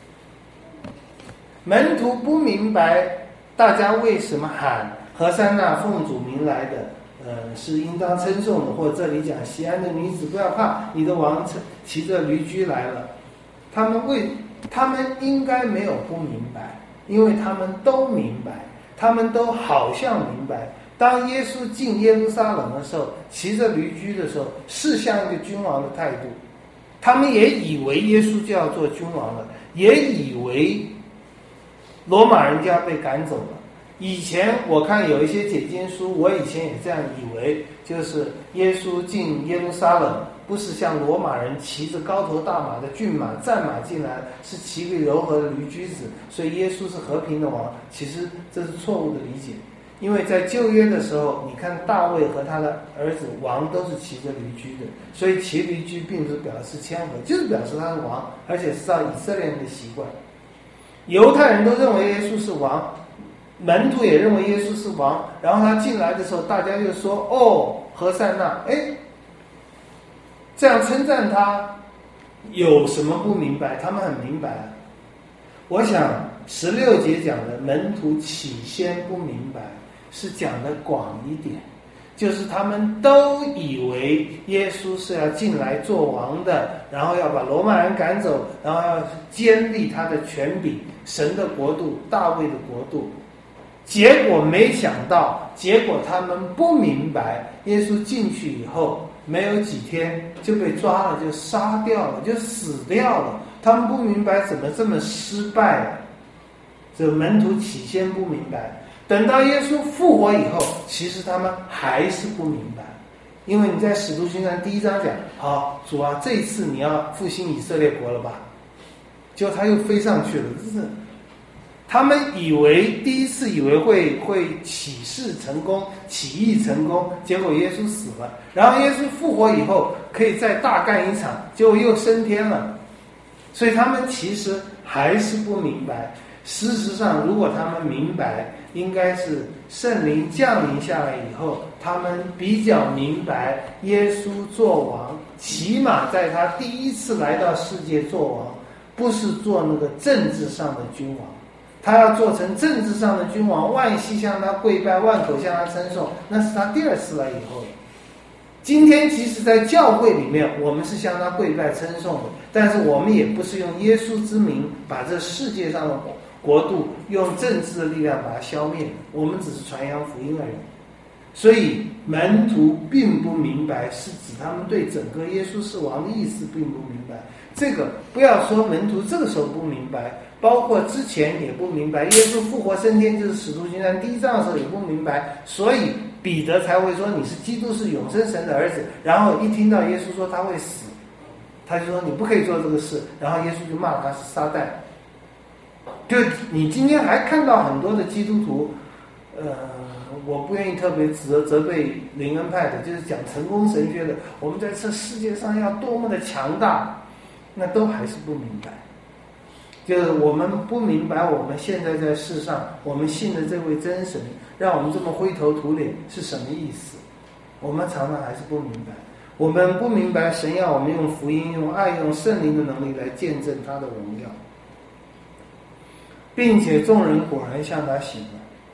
门徒不明白大家为什么喊和散那奉主名来的，是应当称颂的，或者这里讲锡安的女子不要怕，你的王骑着驴驹来了。他们应该没有不明白，因为他们都明白，他们都好像明白。当耶稣进耶路撒冷的时候，骑着驴驹的时候，是像一个君王的态度。他们也以为耶稣就要做君王了，也以为罗马人就要被赶走了。以前我看有一些解经书，我以前也这样以为，就是耶稣进耶路撒冷不是像罗马人骑着高头大马的骏马战马进来，是骑个柔和的驴驹子，所以耶稣是和平的王。其实这是错误的理解，因为在旧约的时候，你看大卫和他的儿子王都是骑着驴驹的，所以骑驴驹并不是表示谦和，就是表示他是王，而且是照以色列人的习惯。犹太人都认为耶稣是王，门徒也认为耶稣是王，然后他进来的时候，大家就说哦，和散那，这样称赞他有什么不明白？他们很明白啊。我想16节讲的门徒起先不明白，是讲的广一点，就是他们都以为耶稣是要进来做王的，然后要把罗马人赶走，然后要建立他的权柄，神的国度，大卫的国度。结果没想到，他们不明白，耶稣进去以后没有几天就被抓了，就杀掉了，就死掉了。他们不明白怎么这么失败啊。这门徒起先不明白，等到耶稣复活以后，其实他们还是不明白。因为你在使徒行传1章讲，好，主啊，这一次你要复兴以色列国了吧？结果他又飞上去了，他们第一次以为会起事成功，起义成功，结果耶稣死了，然后耶稣复活以后可以再大干一场，结果又升天了。所以他们其实还是不明白。事实上，如果他们明白，应该是圣灵降临下来以后，他们比较明白耶稣做王，起码在他第一次来到世界做王，不是做那个政治上的君王。他要做成政治上的君王，万膝向他跪拜，万口向他称颂，那是他第二次来以后。今天即使在教会里面，我们是向他跪拜称颂的，但是我们也不是用耶稣之名把这世界上的国度用政治的力量把它消灭，我们只是传扬福音而已。所以门徒并不明白，是指他们对整个耶稣是王的意思并不明白。这个不要说门徒这个时候不明白，包括之前也不明白，耶稣复活升天就是使徒行传1章的时候也不明白，所以彼得才会说你是基督，是永生神的儿子。然后一听到耶稣说他会死，他就说你不可以做这个事，然后耶稣就骂他是撒旦。就你今天还看到很多的基督徒，我不愿意特别责备灵恩派的，就是讲成功神学的，我们在这世界上要多么的强大，那都还是不明白。就是我们不明白我们现在在世上，我们信的这位真神让我们这么灰头土脸是什么意思，我们常常还是不明白。我们不明白神要我们用福音，用爱，用圣灵的能力来见证他的荣耀，并且众人果然向他行了。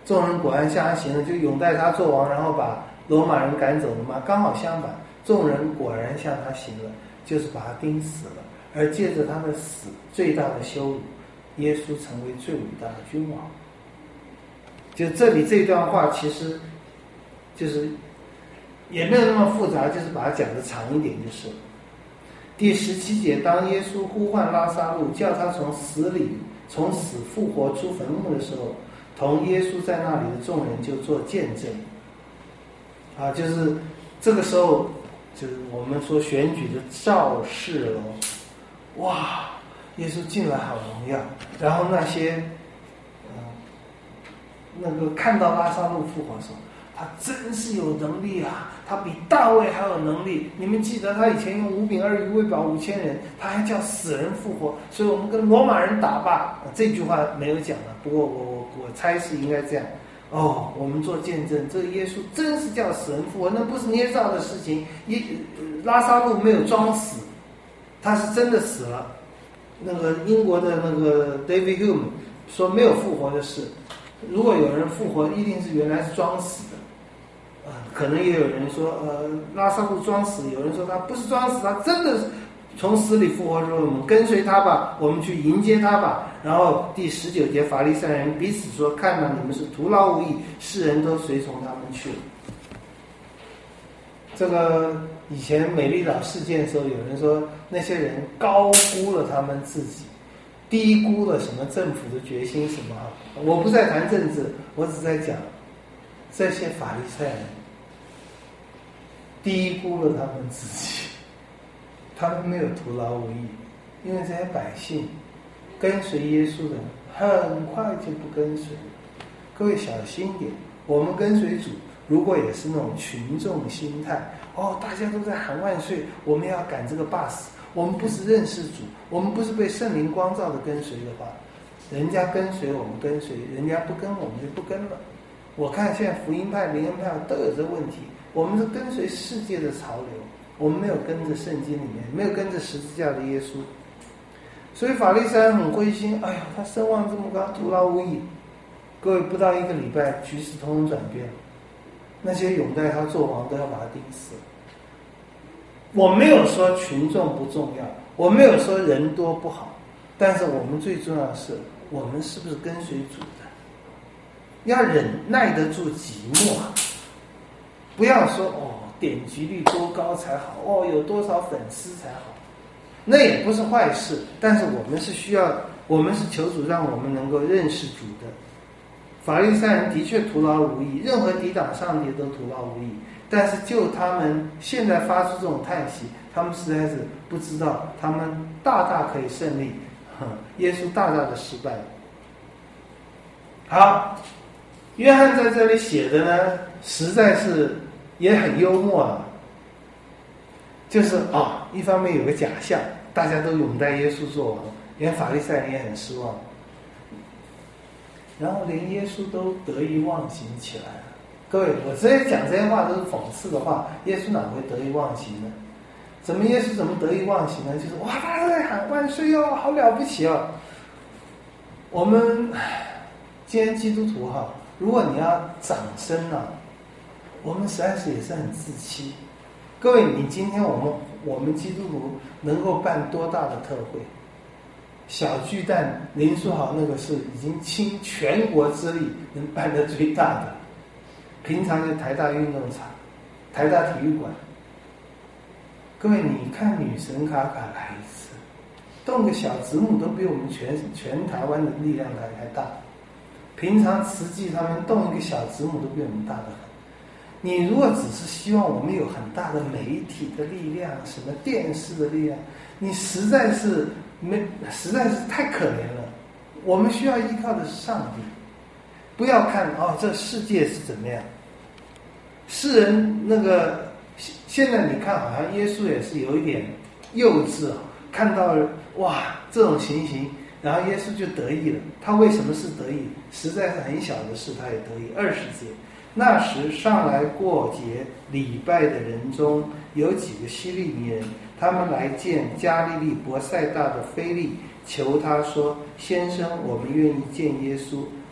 众人果然向他行了，就拥戴他做王，然后把罗马人赶走了吗？刚好相反，众人果然向他行了，就是把他钉死了。而借着他的死，最大的羞辱，耶稣成为最伟大的君王。就这里这段话，其实就是也没有那么复杂，就是把它讲得长一点就是了。第17节，当耶稣呼唤拉撒路，叫他从死复活出坟墓的时候，同耶稣在那里的众人就做见证。就是这个时候，就是我们说选举的造势了。哇，耶稣进来好荣耀，然后那些那个看到拉撒路复活的时候，他真是有能力啊，他比大卫还有能力。你们记得他以前用5饼2鱼喂饱5000人，他还叫死人复活，所以我们跟罗马人打吧。这句话没有讲了，不过我猜是应该这样。我们做见证，这个耶稣真是叫死人复活，那不是捏造的事情。拉撒路没有装死，他是真的死了。那个英国的那个 David Hume 说没有复活的事，如果有人复活，一定是原来是装死的。可能也有人说拉撒路装死，有人说他不是装死，他真的从死里复活，说我们跟随他吧，我们去迎接他吧。然后第19节，法利赛人彼此说，看到你们是徒劳无益，世人都随从他们去了。这个以前美丽岛事件的时候，有人说那些人高估了他们自己，低估了什么政府的决心什么。我不在谈政治，我只在讲这些法利赛人低估了他们自己，他们没有徒劳无益，因为这些百姓跟随耶稣的人很快就不跟随了。各位小心点，我们跟随主如果也是那种群众心态，大家都在喊万岁，我们要赶这个 bus， 我们不是认识主，我们不是被圣灵光照的跟随的话，人家跟随我们跟随，人家不跟我们就不跟了。我看现在福音派、灵恩派都有这个问题，我们是跟随世界的潮流，我们没有跟着圣经里面，没有跟着十字架的耶稣。所以法利赛人很灰心，他声望这么高，徒劳无益。各位，不到1个礼拜，局势通通转变了，那些拥戴他做王都要把他钉死了。我没有说群众不重要，我没有说人多不好，但是我们最重要的是，我们是不是跟随主的？要忍耐得住寂寞，不要说点击率多高才好，有多少粉丝才好，那也不是坏事。但是我们是需要，我们是求主让我们能够认识主的。法利赛人的确徒劳无益，任何抵挡上帝都徒劳无益。但是就他们现在发出这种叹息，他们实在是不知道，他们大大可以胜利，耶稣大大的失败。好，约翰在这里写的呢，实在是也很幽默了。就是一方面有个假象，大家都拥戴耶稣做王，连法利赛人也很失望，然后连耶稣都得意忘形起来了。各位，我直接讲这些话都是讽刺的话，耶稣哪会得意忘形呢？耶稣怎么得意忘形呢？就是大家在喊万岁好了不起哦。我们今天基督徒如果你要掌声我们实在是也是很自欺。各位，你今天我们基督徒能够办多大的特会？小巨蛋林书豪那个是已经倾全国之力能办得最大的，平常就台大运动场、台大体育馆。各位，你看女神卡卡来一次，动个小子母都比我们全台湾的力量还大。平常慈济他们动一个小子母都比我们大得很。你如果只是希望我们有很大的媒体的力量，什么电视的力量，你实在是太可怜了。我们需要依靠的是上帝，不要看这世界是怎么样。世人那个现在你看，好像耶稣也是有一点幼稚看到了这种情形，然后耶稣就得意了。他为什么是得意？实在是很小的事，他也得意。20节，那时上来过节礼拜的人中有几个希利尼人，他们来见加利利伯赛大的腓力，求他说：先生，我们愿意见耶稣。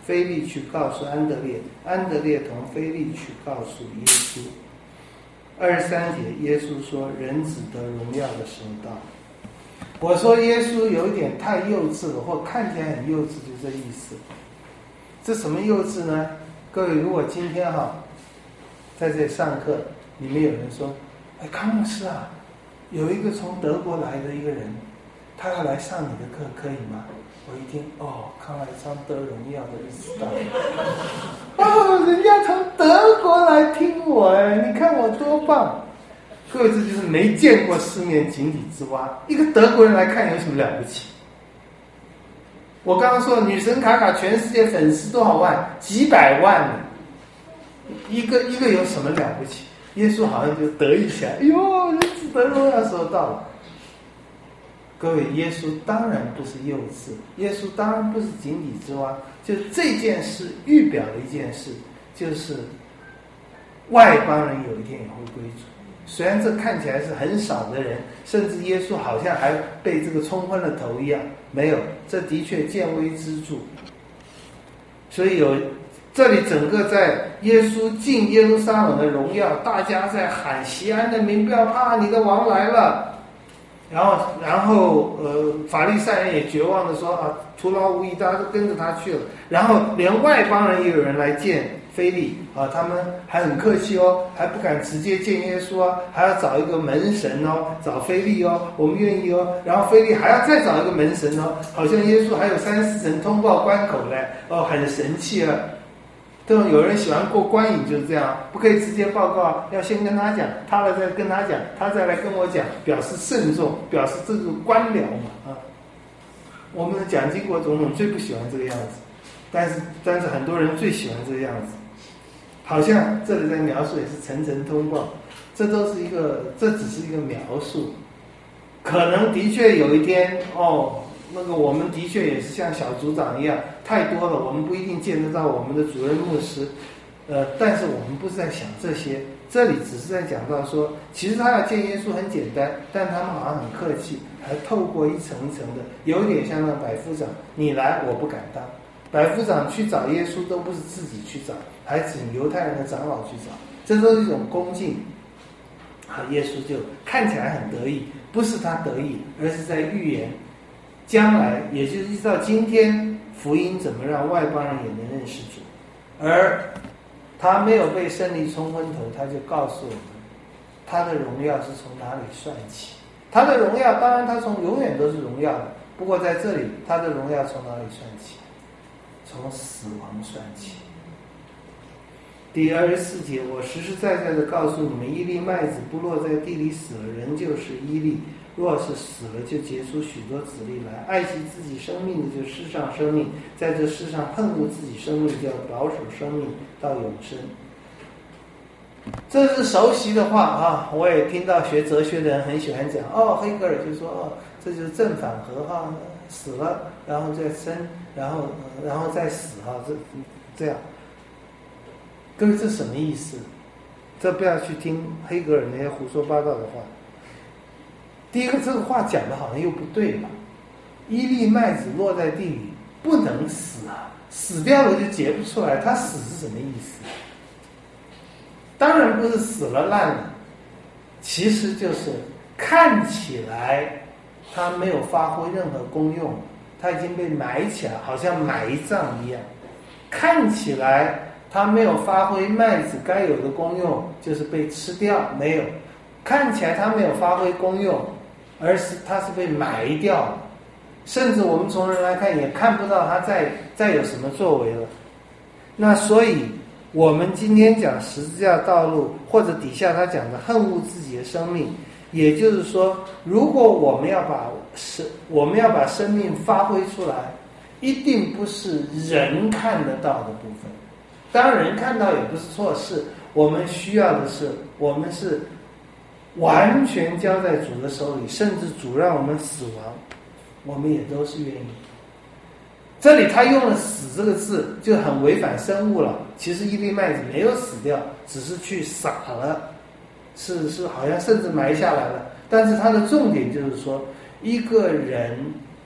腓利去告诉安德烈，安德烈同腓利去告诉耶稣。23节，耶稣说：“人子得荣耀的时候到了。”我说耶稣有一点太幼稚了，或看起来很幼稚，就这意思。这什么幼稚呢？各位，如果今天在这里上课，你们有人说：“哎，康牧师啊，有一个从德国来的一个人，他要来上你的课，可以吗？”我一听，康来昌得荣耀的日子到了。人家从德国来听我，你看我多棒！各位，这就是没见过世面，井底之蛙。一个德国人来看有什么了不起？我刚刚说女神卡卡全世界粉丝多少万？几百万呢，一个有什么了不起？耶稣好像就得意起来，哎呦，人子得荣耀时候到了。各位，耶稣当然不是幼稚，耶稣当然不是井底之蛙，就这件事预表的一件事，就是外邦人有一天也会归主。虽然这看起来是很少的人，甚至耶稣好像还被这个冲昏了头一样，没有，这的确见微知著。所以这里整个在耶稣进耶路撒冷的荣耀，大家在喊西安的民，不要怕，你的王来了。然后法利赛人也绝望的说啊，徒劳无益，大家都跟着他去了。然后连外邦人也有人来见腓利啊，他们还很客气还不敢直接见耶稣还要找一个门神找腓利我们愿意然后腓利还要再找一个门神好像耶稣还有3、4层通报关口嘞很神气都有人喜欢过关瘾，就是这样，不可以直接报告，要先跟他讲，他了再跟他讲，他再来跟我讲，表示慎重，表示这个官僚嘛我们的蒋经国总统最不喜欢这个样子，但是很多人最喜欢这个样子，好像这里在描述也是层层通报，这只是一个描述，可能的确有一天那个我们的确也是像小组长一样，太多了，我们不一定见得到我们的主任牧师，但是我们不是在想这些，这里只是在讲到说，其实他要见耶稣很简单，但他们好像很客气，还透过一层一层的，有点像那百夫长，你来我不敢当，百夫长去找耶稣都不是自己去找，还请犹太人的长老去找，这都是一种恭敬。耶稣就看起来很得意，不是他得意，而是在预言将来，也就是一直到今天，福音怎么让外邦人也能认识主，而他没有被圣灵冲昏头，他就告诉我们，他的荣耀是从哪里算起？他的荣耀，当然他从永远都是荣耀的，不过在这里，他的荣耀从哪里算起？从死亡算起。第24节，我实实在在的告诉你们，一粒麦子不落在地里死了，仍旧是一粒；若是死了，就结出许多子粒来。爱惜自己生命的，就世上生命；在这世上恨恶自己生命，就要保守生命到永生。这是熟悉的话我也听到学哲学的人很喜欢讲黑格尔就说这就是正反合死了然后再生，然后再死这样。各位，这什么意思？这不要去听黑格尔那些胡说八道的话。第一个，这个话讲的好像又不对吧？一粒麦子落在地里不能死死掉了就结不出来，它死是什么意思？当然不是死了烂了，其实就是看起来它没有发挥任何功用，它已经被埋起来，好像埋葬一样。看起来它没有发挥麦子该有的功用，就是被吃掉，没有。看起来它没有发挥功用，而是它是被埋掉了，甚至我们从人来看也看不到它再有什么作为了。那所以我们今天讲十字架道路，或者底下他讲的恨恶自己的生命，也就是说，如果我们要把生命发挥出来，一定不是人看得到的部分。当然人看到也不是错事，我们需要的是，我们是完全交在主的手里，甚至主让我们死亡，我们也都是愿意。这里他用了死这个字就很违反生物了，其实一粒麦子没有死掉，只是去撒了，是好像甚至埋下来了。但是他的重点就是说，一个人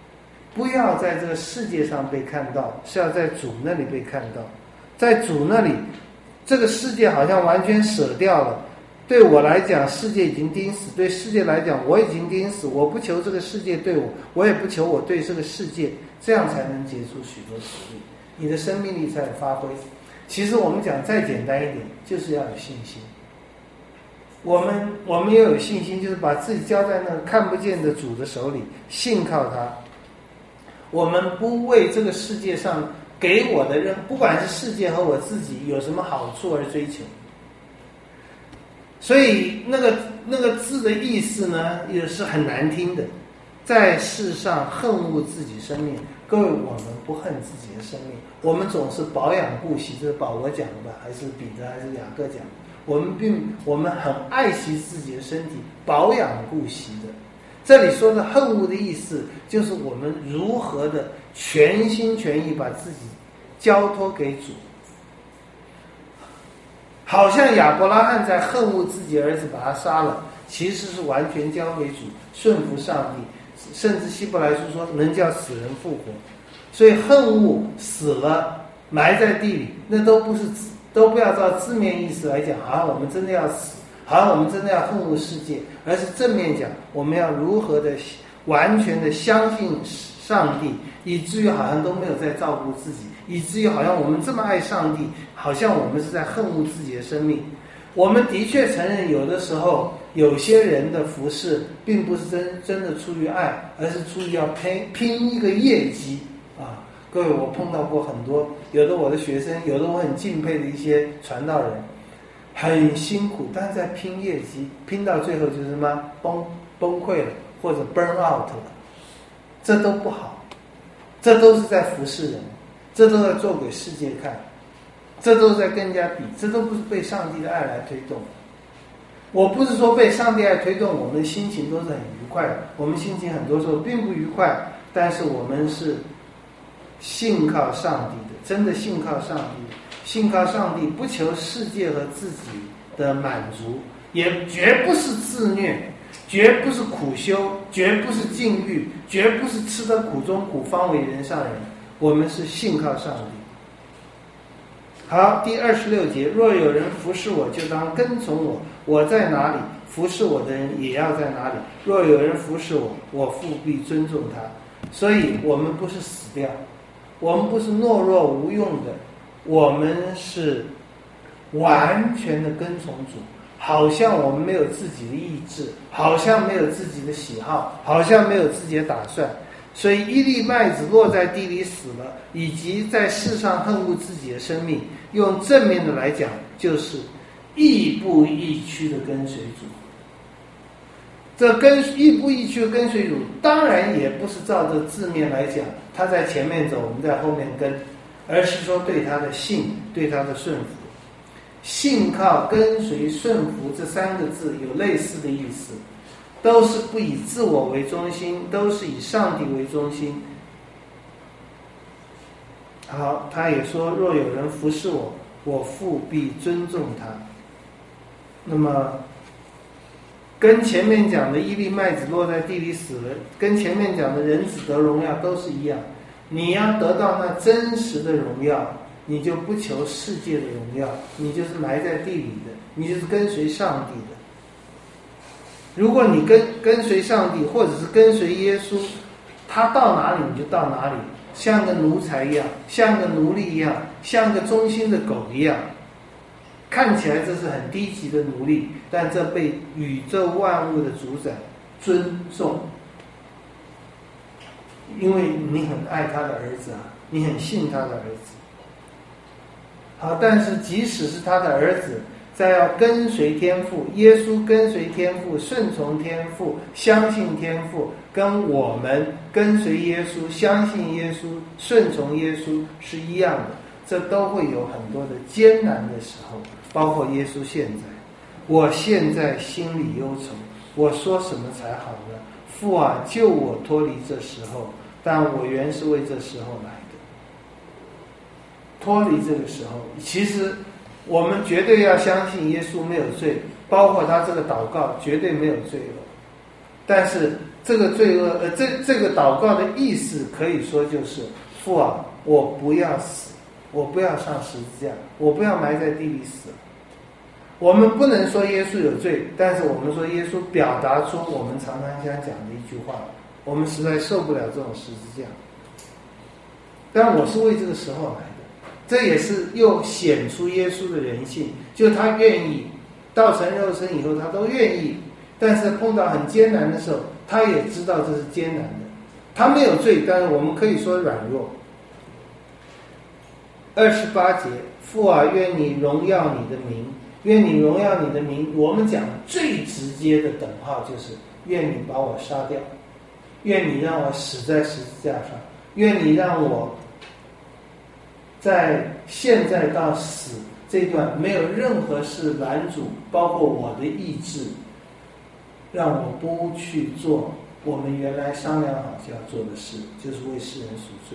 不要在这个世界上被看到，是要在主那里被看到。在主那里，这个世界好像完全舍掉了。对我来讲，世界已经钉死；对世界来讲，我已经钉死。我不求这个世界对我，我也不求我对这个世界，这样才能结出许多实力，你的生命力才有发挥。其实我们讲再简单一点，就是要有信心。我们要有信心，就是把自己交在那个看不见的主的手里，信靠他。我们不为这个世界上给我的人，不管是世界和我自己有什么好处而追求。所以那个字的意思呢，也是很难听的。在世上恨恶自己生命，各位，我们不恨自己的生命，我们总是保养顾惜，这是保罗讲的吧，还是彼得，还是雅各讲的？我们很爱惜自己的身体，保养顾惜的。这里说的恨恶的意思，就是我们如何的全心全意把自己交托给主。好像亚伯拉罕在恨恶自己儿子，把他杀了，其实是完全交给主，顺服上帝，甚至希伯来书说能叫死人复活。所以恨恶死了埋在地里，那都不要照字面意思来讲，好像我们真的要死，好像我们真的要恨恶世界，而是正面讲，我们要如何的完全的相信上帝，以至于好像都没有在照顾自己，以至于好像我们这么爱上帝，好像我们是在恨恶自己的生命。我们的确承认，有的时候有些人的服事并不是真的出于爱，而是出于要拼一个业绩啊。各位，我碰到过很多，有的我的学生，有的我很敬佩的一些传道人，很辛苦，但是在拼业绩，拼到最后就是什么崩溃了，或者 burn out 了，这都不好，这都是在服侍人，这都在做给世界看，这都是在跟人家比，这都不是被上帝的爱来推动。我不是说被上帝爱推动，我们心情都是很愉快的，我们心情很多时候并不愉快，但是我们是信靠上帝的，真的信靠上帝的，信靠上帝，不求世界和自己的满足，也绝不是自虐，绝不是苦修，绝不是禁欲，绝不是吃得苦中苦方为人上人，我们是信靠上帝。好，第26节，若有人服侍我，就当跟从我，我在哪里，服侍我的人也要在哪里。若有人服侍我，我父必尊重他。所以我们不是死掉，我们不是懦弱无用的，我们是完全的跟从主，好像我们没有自己的意志，好像没有自己的喜好，好像没有自己的打算。所以一粒麦子落在地里死了，以及在世上恨恶自己的生命，用正面的来讲，就是亦步亦趋的跟随主。这亦步亦趋的跟随主，当然也不是照着字面来讲，他在前面走，我们在后面跟，而是说对他的信，对他的顺服。信靠、跟随、顺服这三个字有类似的意思，都是不以自我为中心，都是以上帝为中心。好，他也说，若有人服侍我，我父必尊重他。那么跟前面讲的一粒麦子落在地里死了，跟前面讲的人子得荣耀都是一样。你要得到那真实的荣耀，你就不求世界的荣耀，你就是埋在地里的，你就是跟随上帝的。如果你跟随上帝，或者是跟随耶稣，他到哪里你就到哪里，像个奴才一样，像个奴隶一样，像个忠心的狗一样。看起来这是很低级的奴隶，但这被宇宙万物的主宰尊重，因为你很爱他的儿子啊，你很信他的儿子。好，但是即使是他的儿子，在要跟随天父，耶稣跟随天父，顺从天父，相信天父，跟我们跟随耶稣，相信耶稣，顺从耶稣是一样的。这都会有很多的艰难的时候，包括耶稣现在，我现在心里忧愁，我说什么才好呢？父啊，救我脱离这时候，但我原是为这时候来的。脱离这个时候，其实我们绝对要相信耶稣没有罪，包括他这个祷告绝对没有罪了。但是这个罪恶，这个祷告的意思可以说就是父啊，我不要死，我不要上十字架，我不要埋在地里死。我们不能说耶稣有罪，但是我们说耶稣表达出我们常常想讲的一句话：我们实在受不了这种十字架。但我是为这个时候来的，这也是又显出耶稣的人性，就他愿意道成肉身以后，他都愿意。但是碰到很艰难的时候，他也知道这是艰难的。他没有罪，但是我们可以说软弱。28节，父啊，愿你荣耀你的名，愿你荣耀你的名。我们讲最直接的等号就是愿你把我杀掉，愿你让我死在十字架上，愿你让我在现在到死这段没有任何事拦阻，包括我的意志，让我不去做我们原来商量好就要做的事，就是为世人赎罪。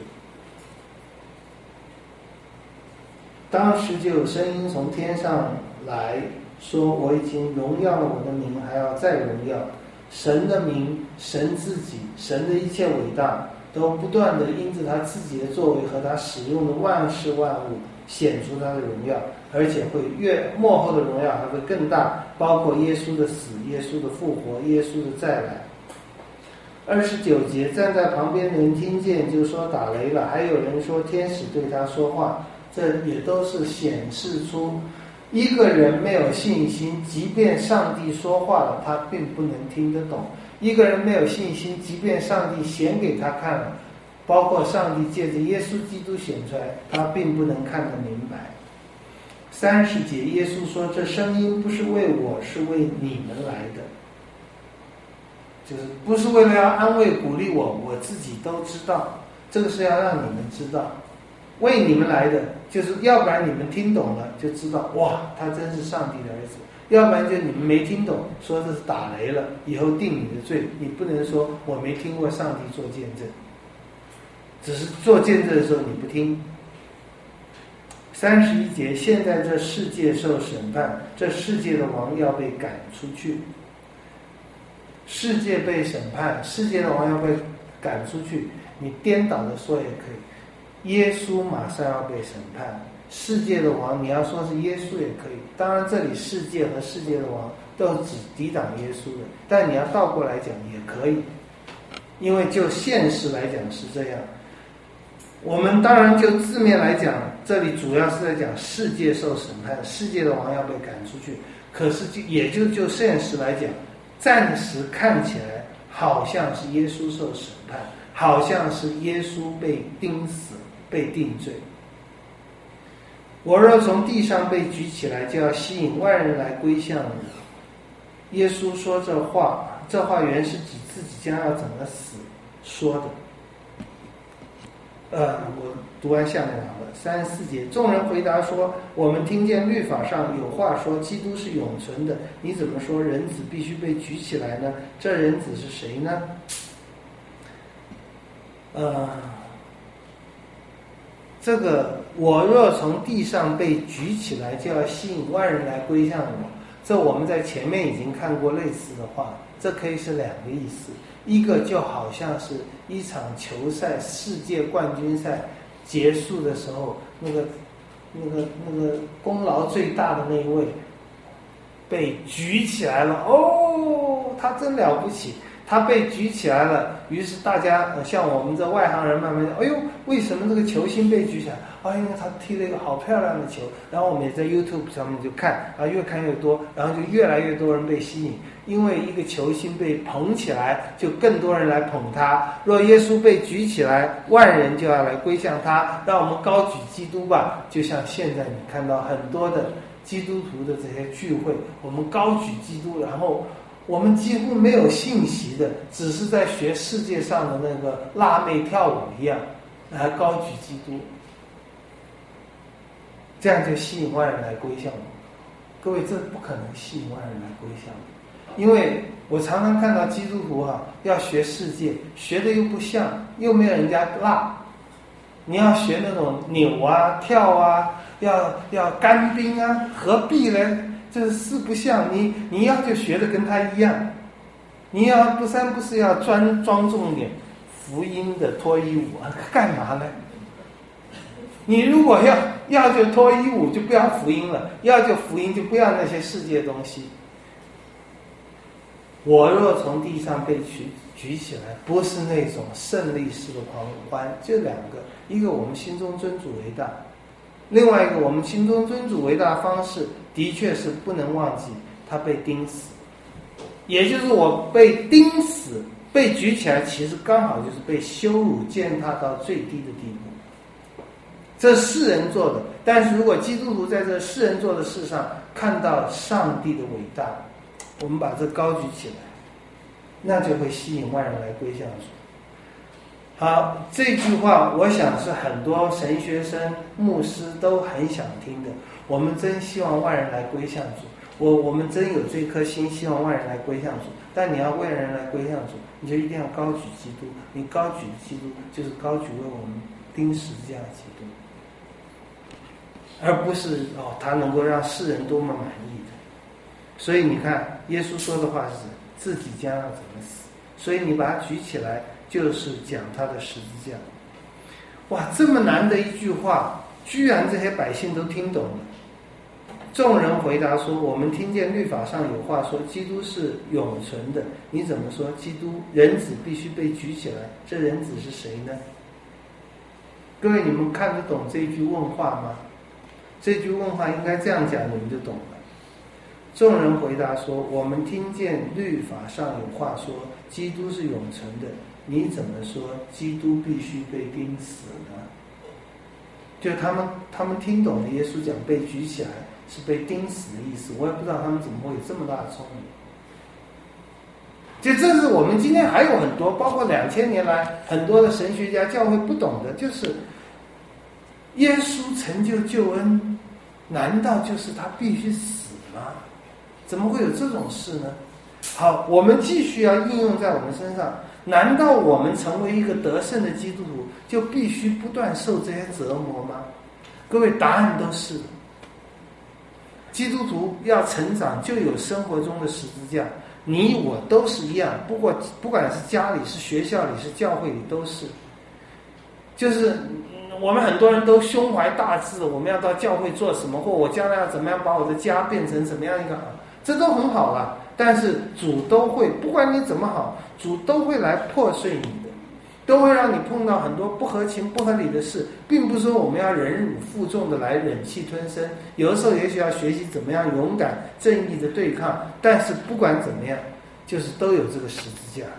当时就有声音从天上来说，我已经荣耀了我的名，还要再荣耀。神的名，神自己，神的一切伟大，都不断的因着他自己的作为和他使用的万事万物显出他的荣耀，而且会越末后的荣耀还会更大，包括耶稣的死，耶稣的复活，耶稣的再来。29节，站在旁边的人听见就说打雷了，还有人说天使对他说话。这也都是显示出一个人没有信心，即便上帝说话了，他并不能听得懂。一个人没有信心，即便上帝显给他看了，包括上帝借着耶稣基督显出来，他并不能看得明白。30节，耶稣说，这声音不是为我，是为你们来的，就是不是为了要安慰鼓励我，我自己都知道，这个是要让你们知道，为你们来的，就是要不然你们听懂了就知道，哇，他真是上帝的儿子；要不然就你们没听懂，说这是打雷了，以后定你的罪。你不能说我没听过上帝做见证，只是做见证的时候你不听。31节，现在这世界受审判，这世界的王要被赶出去。世界被审判，世界的王要被赶出去，你颠倒的说也可以。耶稣马上要被审判，世界的王你要说是耶稣也可以。当然这里世界和世界的王都只抵挡耶稣的，但你要倒过来讲也可以，因为就现实来讲是这样。我们当然就字面来讲，这里主要是在讲世界受审判，世界的王要被赶出去。可是就现实来讲，暂时看起来好像是耶稣受审判，好像是耶稣被钉死，被定罪。我若从地上被举起来，就要吸引万人来归向你。耶稣说这话原是指自己将要怎么死说的。我读完下面好了。34节，众人回答说，我们听见律法上有话说基督是永存的，你怎么说人子必须被举起来呢？这人子是谁呢？这个我若从地上被举起来，就要吸引万人来归向我。这我们在前面已经看过类似的话，这可以是两个意思。一个就好像是一场球赛，世界冠军赛结束的时候，那个功劳最大的那一位被举起来了，哦，他真了不起，他被举起来了。于是大家像我们这外行人慢慢哎呦，为什么这个球星被举起来？因为他踢了一个好漂亮的球。然后我们也在 YouTube 上面就看越看越多，然后就越来越多人被吸引。因为一个球星被捧起来，就更多人来捧他。若耶稣被举起来，万人就要来归向他。让我们高举基督吧，就像现在你看到很多的基督徒的这些聚会，我们高举基督，然后我们几乎没有信息的，只是在学世界上的那个辣妹跳舞一样，来高举基督，这样就吸引万人来归向我。各位，这不可能吸引万人来归向我。因为我常常看到基督徒要学世界，学的又不像，又没有人家辣。你要学那种扭啊、跳啊，要干冰啊，何必呢？这是四不像。你要就学的跟他一样， 你要不是要庄重点福音的脱衣舞啊？干嘛呢？你如果要就脱衣舞，就不要福音了；要就福音，就不要那些世界东西。我若从地上被举起来，不是那种胜利式的狂欢，就两个：一个我们心中尊主为大，另外一个我们心中尊主为大的方式，的确是不能忘记他被钉死，也就是我被钉死、被举起来，其实刚好就是被羞辱、践踏到最低的地步。这世人做的，但是如果基督徒在这世人做的事上看到上帝的伟大，我们把这高举起来，那就会吸引万人来归向主。好，这句话我想是很多神学生、牧师都很想听的。我们真希望万人来归向主，我们真有这颗心，希望万人来归向主。但你要为人来归向主，你就一定要高举基督。你高举基督，就是高举为我们钉十字架的基督，而不是他能够让世人多么满意的。所以你看，耶稣说的话是自己将要怎么死，所以你把它举起来，就是讲他的十字架。哇，这么难的一句话，居然这些百姓都听懂了。众人回答说：我们听见律法上有话说，基督是永存的，你怎么说基督人子必须被举起来？这人子是谁呢？各位，你们看得懂这句问话吗？这句问话应该这样讲，你们就懂了。众人回答说：我们听见律法上有话说，基督是永存的，你怎么说基督必须被钉死呢？就他们听懂了耶稣讲被举起来是被钉死的意思，我也不知道他们怎么会有这么大的聪明。就这是我们今天还有很多，包括2000年来很多的神学家教会不懂的，就是耶稣成就救恩，难道就是他必须死吗？怎么会有这种事呢？好，我们继续要应用在我们身上。难道我们成为一个得胜的基督徒，就必须不断受这些折磨吗？各位，答案都是。基督徒要成长，就有生活中的十字架，你我都是一样。不管是家里、是学校里、是教会里，都是。就是我们很多人都胸怀大志，我们要到教会做什么，或我将来要怎么样把我的家变成什么样一个好，这都很好了。但是主都会，不管你怎么好，主都会来破碎你的，都会让你碰到很多不合情不合理的事，并不是说我们要忍辱负重的来忍气吞声，有的时候也许要学习怎么样勇敢正义的对抗，但是不管怎么样，就是都有这个十字架。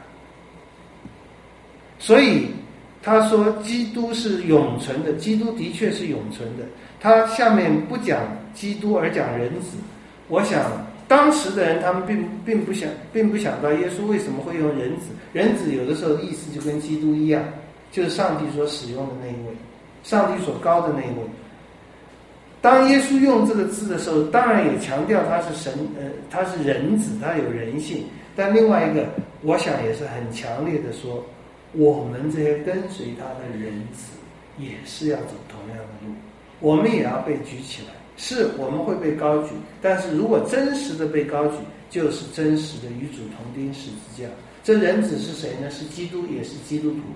所以他说基督是永存的，基督的确是永存的。他下面不讲基督而讲人子，我想当时的人他们并不想到耶稣为什么会用人子。人子有的时候意思就跟基督一样，就是上帝所使用的那一位，上帝所高的那一位。当耶稣用这个字的时候，当然也强调他是他是人子，他有人性。但另外一个，我想也是很强烈的说，我们这些跟随他的人子也是要走同样的路，我们也要被举起来。是我们会被高举，但是如果真实的被高举，就是真实的与主同钉十字架。这人子是谁呢？是基督，也是基督徒。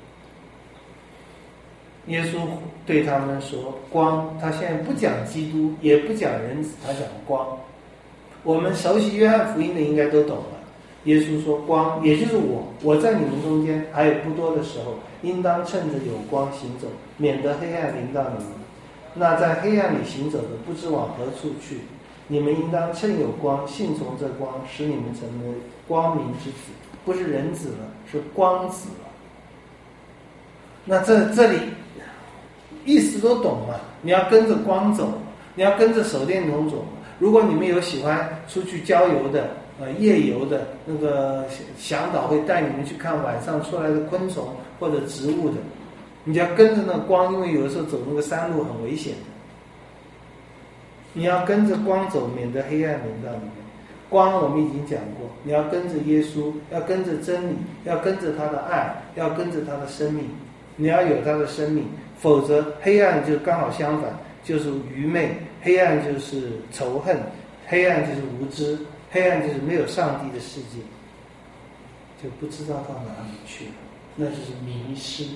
耶稣对他们说光，他现在不讲基督，也不讲人子，他讲光。我们熟悉约翰福音的应该都懂了。耶稣说光，也就是我在你们中间还有不多的时候，应当趁着有光行走，免得黑暗临到你们。那在黑暗里行走的不知往何处去，你们应当趁有光，信从这光，使你们成为光明之子，不是人子了，是光子了。那这里意思都懂嘛？你要跟着光走，你要跟着手电筒走。如果你们有喜欢出去郊游的夜游的，那个向导会带你们去看晚上出来的昆虫或者植物的，你就要跟着那光，因为有的时候走那个山路很危险的。你要跟着光走，免得黑暗临到你们。光我们已经讲过，你要跟着耶稣，要跟着真理，要跟着他的爱，要跟着他的生命，你要有他的生命，否则黑暗就刚好相反，就是愚昧，黑暗就是仇恨，黑暗就是无知，黑暗就是没有上帝的世界。 就不知道到哪里去了，那就是迷失。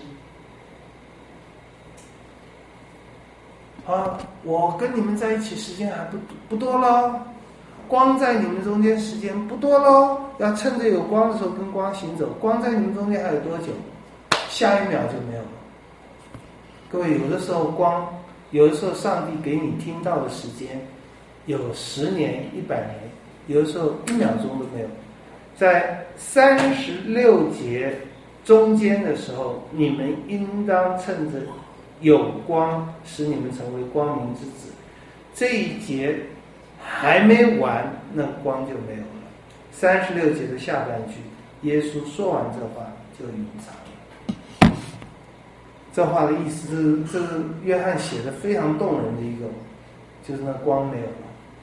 我跟你们在一起时间还不多咯，光在你们中间时间不多咯，要趁着有光的时候跟光行走。光在你们中间还有多久？下一秒就没有了。各位，有的时候光，有的时候上帝给你听到的时间有10年、100年，有的时候1秒钟都没有。在36节中间的时候，你们应当趁着有光，使你们成为光明之子。这一节还没完，那光就没有了。36节的下半句，耶稣说完这话就隐藏了。这话的意思是，这是约翰写的非常动人的一个，就是那光没有了。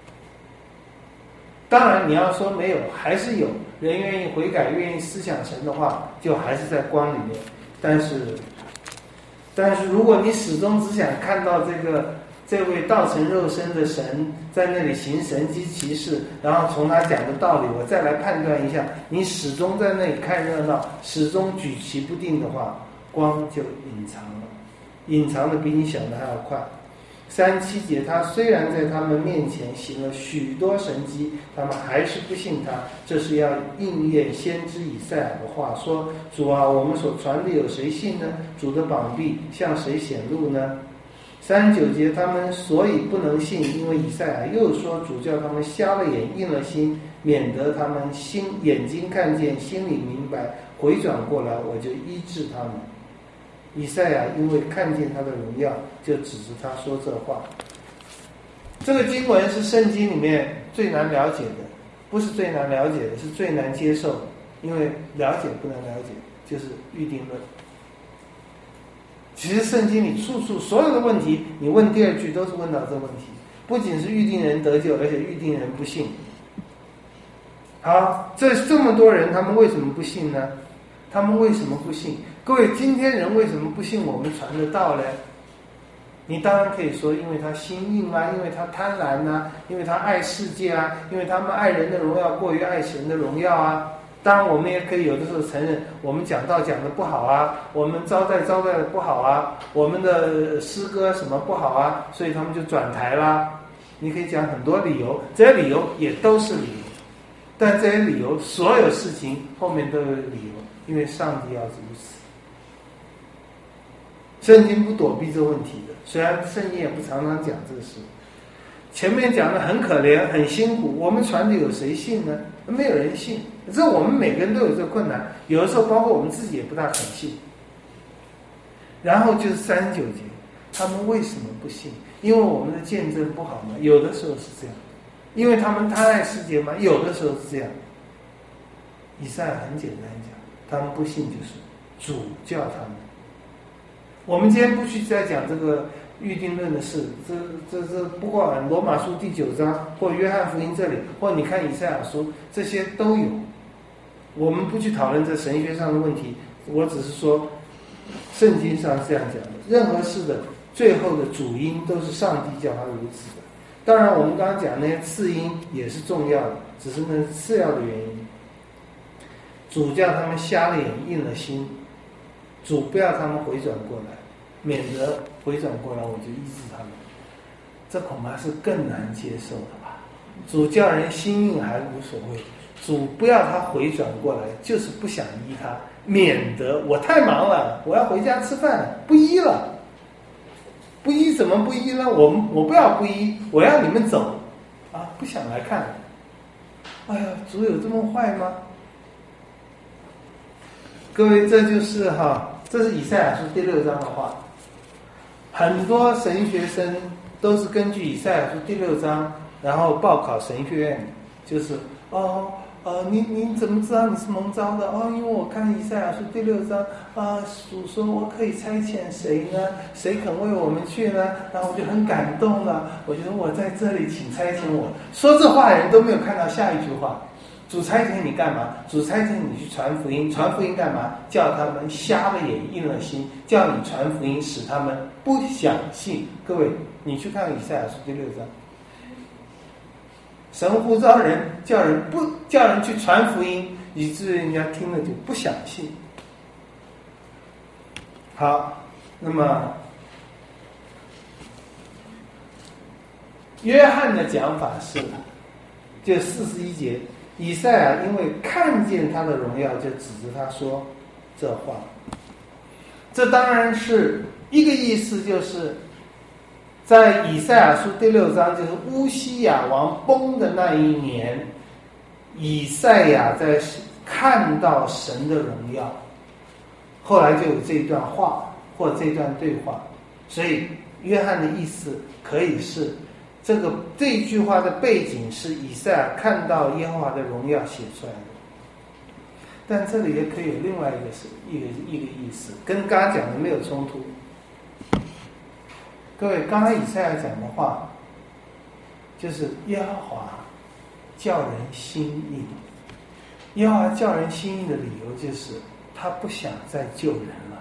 当然你要说没有，还是有人愿意悔改，愿意思想神的话，就还是在光里面。但是如果你始终只想看到这位道成肉身的神在那里行神迹奇事，然后从他讲的道理我再来判断一下，你始终在那里看热闹，始终举棋不定的话，光就隐藏了，隐藏的比你想的还要快。37节，他虽然在他们面前行了许多神迹，他们还是不信他。这是要应验先知以赛亚的话，说：主啊，我们所传的有谁信呢？主的膀臂向谁显露呢？39节，他们所以不能信，因为以赛亚又说，主叫他们瞎了眼，硬了心，免得他们眼睛看见，心里明白，回转过来，我就医治他们。以赛亚因为看见他的荣耀，就指着他说这话。这个经文是圣经里面最难了解的，不是最难了解的，是最难接受的，因为了解不能了解，就是预定论。其实圣经里处处所有的问题，你问第2句都是问到这个问题，不仅是预定人得救，而且预定人不信。好，这么多人，他们为什么不信呢？他们为什么不信？各位，今天人为什么不信我们传的道呢？你当然可以说，因为他心硬啊，因为他贪婪啊，因为他爱世界啊，因为他们爱人的荣耀过于爱神的荣耀啊。当然我们也可以有的时候承认，我们讲道讲的不好啊，我们招待的不好啊，我们的诗歌什么不好啊，所以他们就转台啦。你可以讲很多理由，这些理由也都是理由，但这些理由所有事情后面都有理由，因为上帝要如此。圣经不躲避这个问题的，虽然圣经也不常常讲这个事。前面讲的很可怜很辛苦，我们传的有谁信呢？没有人信。这我们每个人都有这个困难，有的时候包括我们自己也不大肯信。然后就是39节，他们为什么不信？因为我们的见证不好吗？有的时候是这样。因为他们贪爱世界吗？有的时候是这样。以赛亚很简单讲，他们不信就是主叫他们。我们今天不去再讲这个预定论的事，这不管罗马书第9章或约翰福音这里，或你看以赛亚书，这些都有。我们不去讨论这神学上的问题，我只是说圣经上是这样讲的，任何事的最后的主因都是上帝叫他如此的。当然我们刚刚讲那些次因也是重要的，只是那是次要的原因。主叫他们瞎了眼硬了心，主不要他们回转过来，免得回转过来我就医治他们。这恐怕是更难接受的吧。主叫人心硬还无所谓，主不要他回转过来，就是不想医他，免得我太忙了，我要回家吃饭，不医了。不医怎么不医呢？我不要不医，我要你们走啊！不想来看。哎呀，主有这么坏吗？各位，这就是这是以赛亚书第6章的话。很多神学生都是根据以赛亚书第6章，然后报考神学院，就是你怎么知道你是蒙召的？因为我看以赛亚书第6章主说我可以差遣谁呢？谁肯为我们去呢？然后我就很感动了，我觉得我在这里，请差遣我。说这话的人都没有看到下一句话。主差遣你干嘛？主差遣你去传福音，传福音干嘛？叫他们瞎了眼硬了心，叫你传福音，使他们不想信。各位，你去看以赛亚书第6章，神呼召人，叫人去传福音， 以至于人家听了就不想信。好，那么约翰的讲法是，就41节，以赛亚因为看见他的荣耀，就指着他说这话。这当然是一个意思，就是在以赛亚书第6章，就是乌西雅王崩的那一年，以赛亚在看到神的荣耀，后来就有这段话或这段对话。所以约翰的意思可以是这一句话的背景是以赛亚看到耶和华的荣耀写出来的。但这里也可以有另外一个意思，跟刚刚讲的没有冲突。各位，刚才以赛亚讲的话，就是耶和华叫人心硬。耶和华叫人心硬的理由就是他不想再救人了。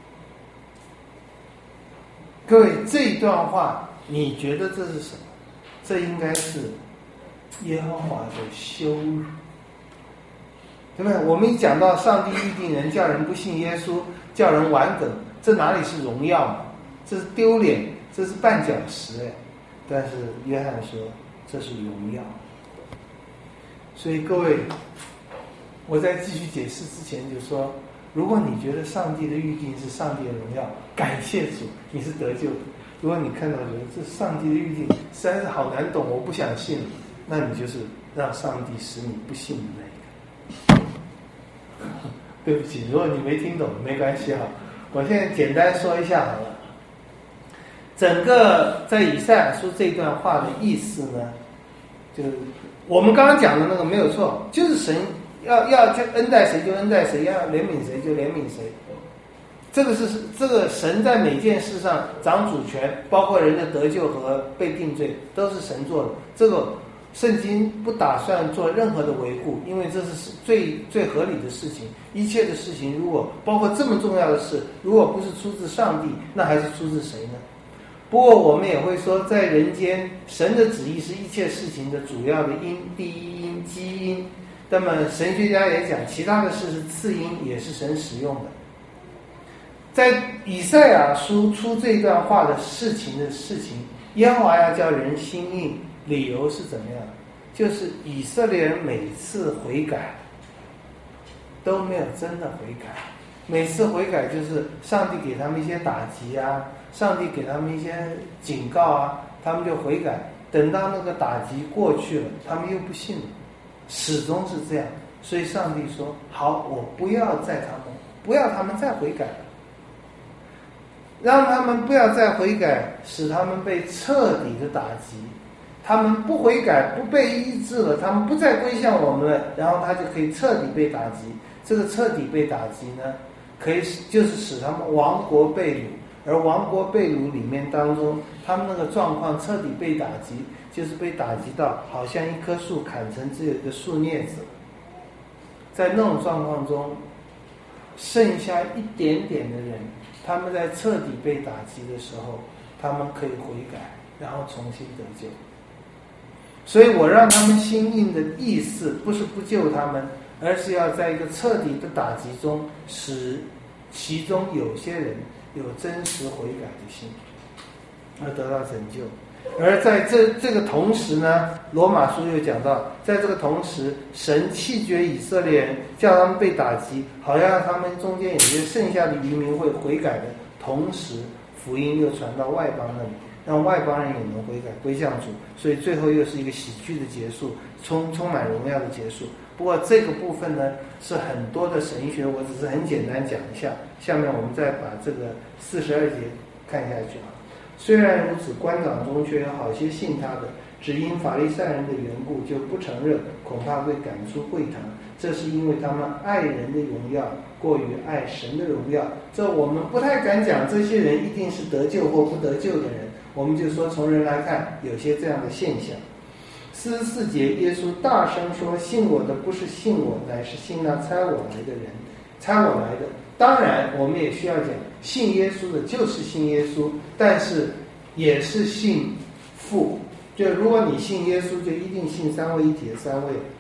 各位，这一段话你觉得这是什么？这应该是耶和华的羞辱，对不对？我们一讲到上帝预定人，叫人不信耶稣，叫人玩梗，这哪里是荣耀嘛？这是丢脸，这是绊脚石哎。但是约翰说这是荣耀。所以各位，我在继续解释之前就说，如果你觉得上帝的预定是上帝的荣耀，感谢主，你是得救的。如果你看到觉得这上帝的预定实在是好难懂，我不想信了，那你就是让上帝使你不信的那一个。对不起，如果你没听懂没关系哈，我现在简单说一下好了。整个在以赛亚书这段话的意思呢，就是我们刚刚讲的那个没有错，就是神要就恩待谁就恩待谁，要怜悯谁就怜悯谁。这个神在每件事上掌主权，包括人的得救和被定罪，都是神做的。这个圣经不打算做任何的维护，因为这是最合理的事情。一切的事情，如果包括这么重要的事，如果不是出自上帝，那还是出自谁呢？不过我们也会说，在人间，神的旨意是一切事情的主要的因，第一因，基因。那么神学家也讲，其他的事是次因，也是神使用的。在以赛亚书出这段话的事情，耶和华要叫人心硬，理由是怎么样？就是以色列人每次悔改都没有真的悔改，每次悔改就是上帝给他们一些打击啊，上帝给他们一些警告啊，他们就悔改。等到那个打击过去了，他们又不信了，始终是这样。所以上帝说：“好，我不要他们再悔改了。”让他们不要再悔改，使他们被彻底的打击。他们不悔改，不被医治了，他们不再归向我们了，然后他就可以彻底被打击。这个彻底被打击呢，就是使他们亡国被掳，而亡国被掳里面当中，他们那个状况彻底被打击，就是被打击到好像一棵树砍成只有一个树叶子。在那种状况中，剩下一点点的人，他们在彻底被打击的时候，他们可以悔改，然后重新得救。所以我让他们心硬的意思，不是不救他们，而是要在一个彻底的打击中，使其中有些人有真实悔改的心，而得到拯救。而在这个同时呢，罗马书又讲到，在这个同时，神弃绝以色列人，叫他们被打击，好像让他们中间有些剩下的渔民会悔改的同时，福音又传到外邦那里，让外邦人也能悔改归向主。所以最后又是一个喜剧的结束，充满荣耀的结束。不过这个部分呢，是很多的神学，我只是很简单讲一下。下面我们再把这个42节看下去啊。虽然如此，官长中却有好些信他的，只因法利赛人的缘故，就不承认，恐怕会赶出会堂。这是因为他们爱人的荣耀过于爱神的荣耀。这我们不太敢讲这些人一定是得救或不得救的人，我们就说从人来看，有些这样的现象。44节，耶稣大声说：“信我的不是信我，乃是信那差我来的人。差我来的。”当然，我们也需要讲，信耶稣的就是信耶稣，但是也是信父。就如果你信耶稣，就一定信三位一体的三位。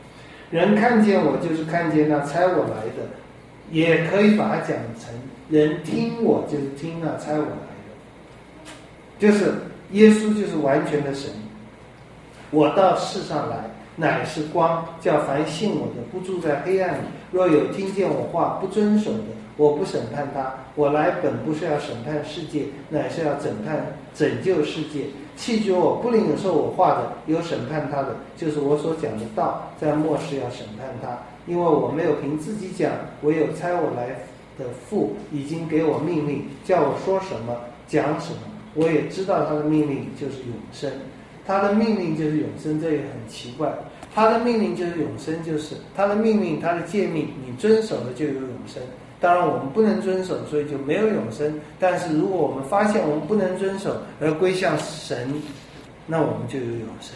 人看见我，就是看见那差我来的。也可以把它讲成人听我，就是听那差我来的。就是耶稣就是完全的神。我到世上来，乃是光，叫凡信我的不住在黑暗里。若有听见我话不遵守的，我不审判他。我来本不是要审判世界，乃是要拯救世界。弃绝我不领受我话的，有审判他的，就是我所讲的道，在末世要审判他。因为我没有凭自己讲，唯有差我来的父已经给我命令，叫我说什么讲什么。我也知道他的命令就是永生。他的命令就是永生，这也很奇怪。他的命令就是永生，就是他的命令，他的诫命，你遵守了就有永生。当然我们不能遵守，所以就没有永生。但是如果我们发现我们不能遵守而归向神，那我们就有永生。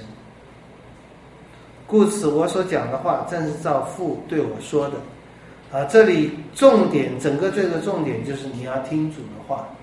故此我所讲的话正是照父对我说的。这里重点，整个罪的重点就是你要听主的话。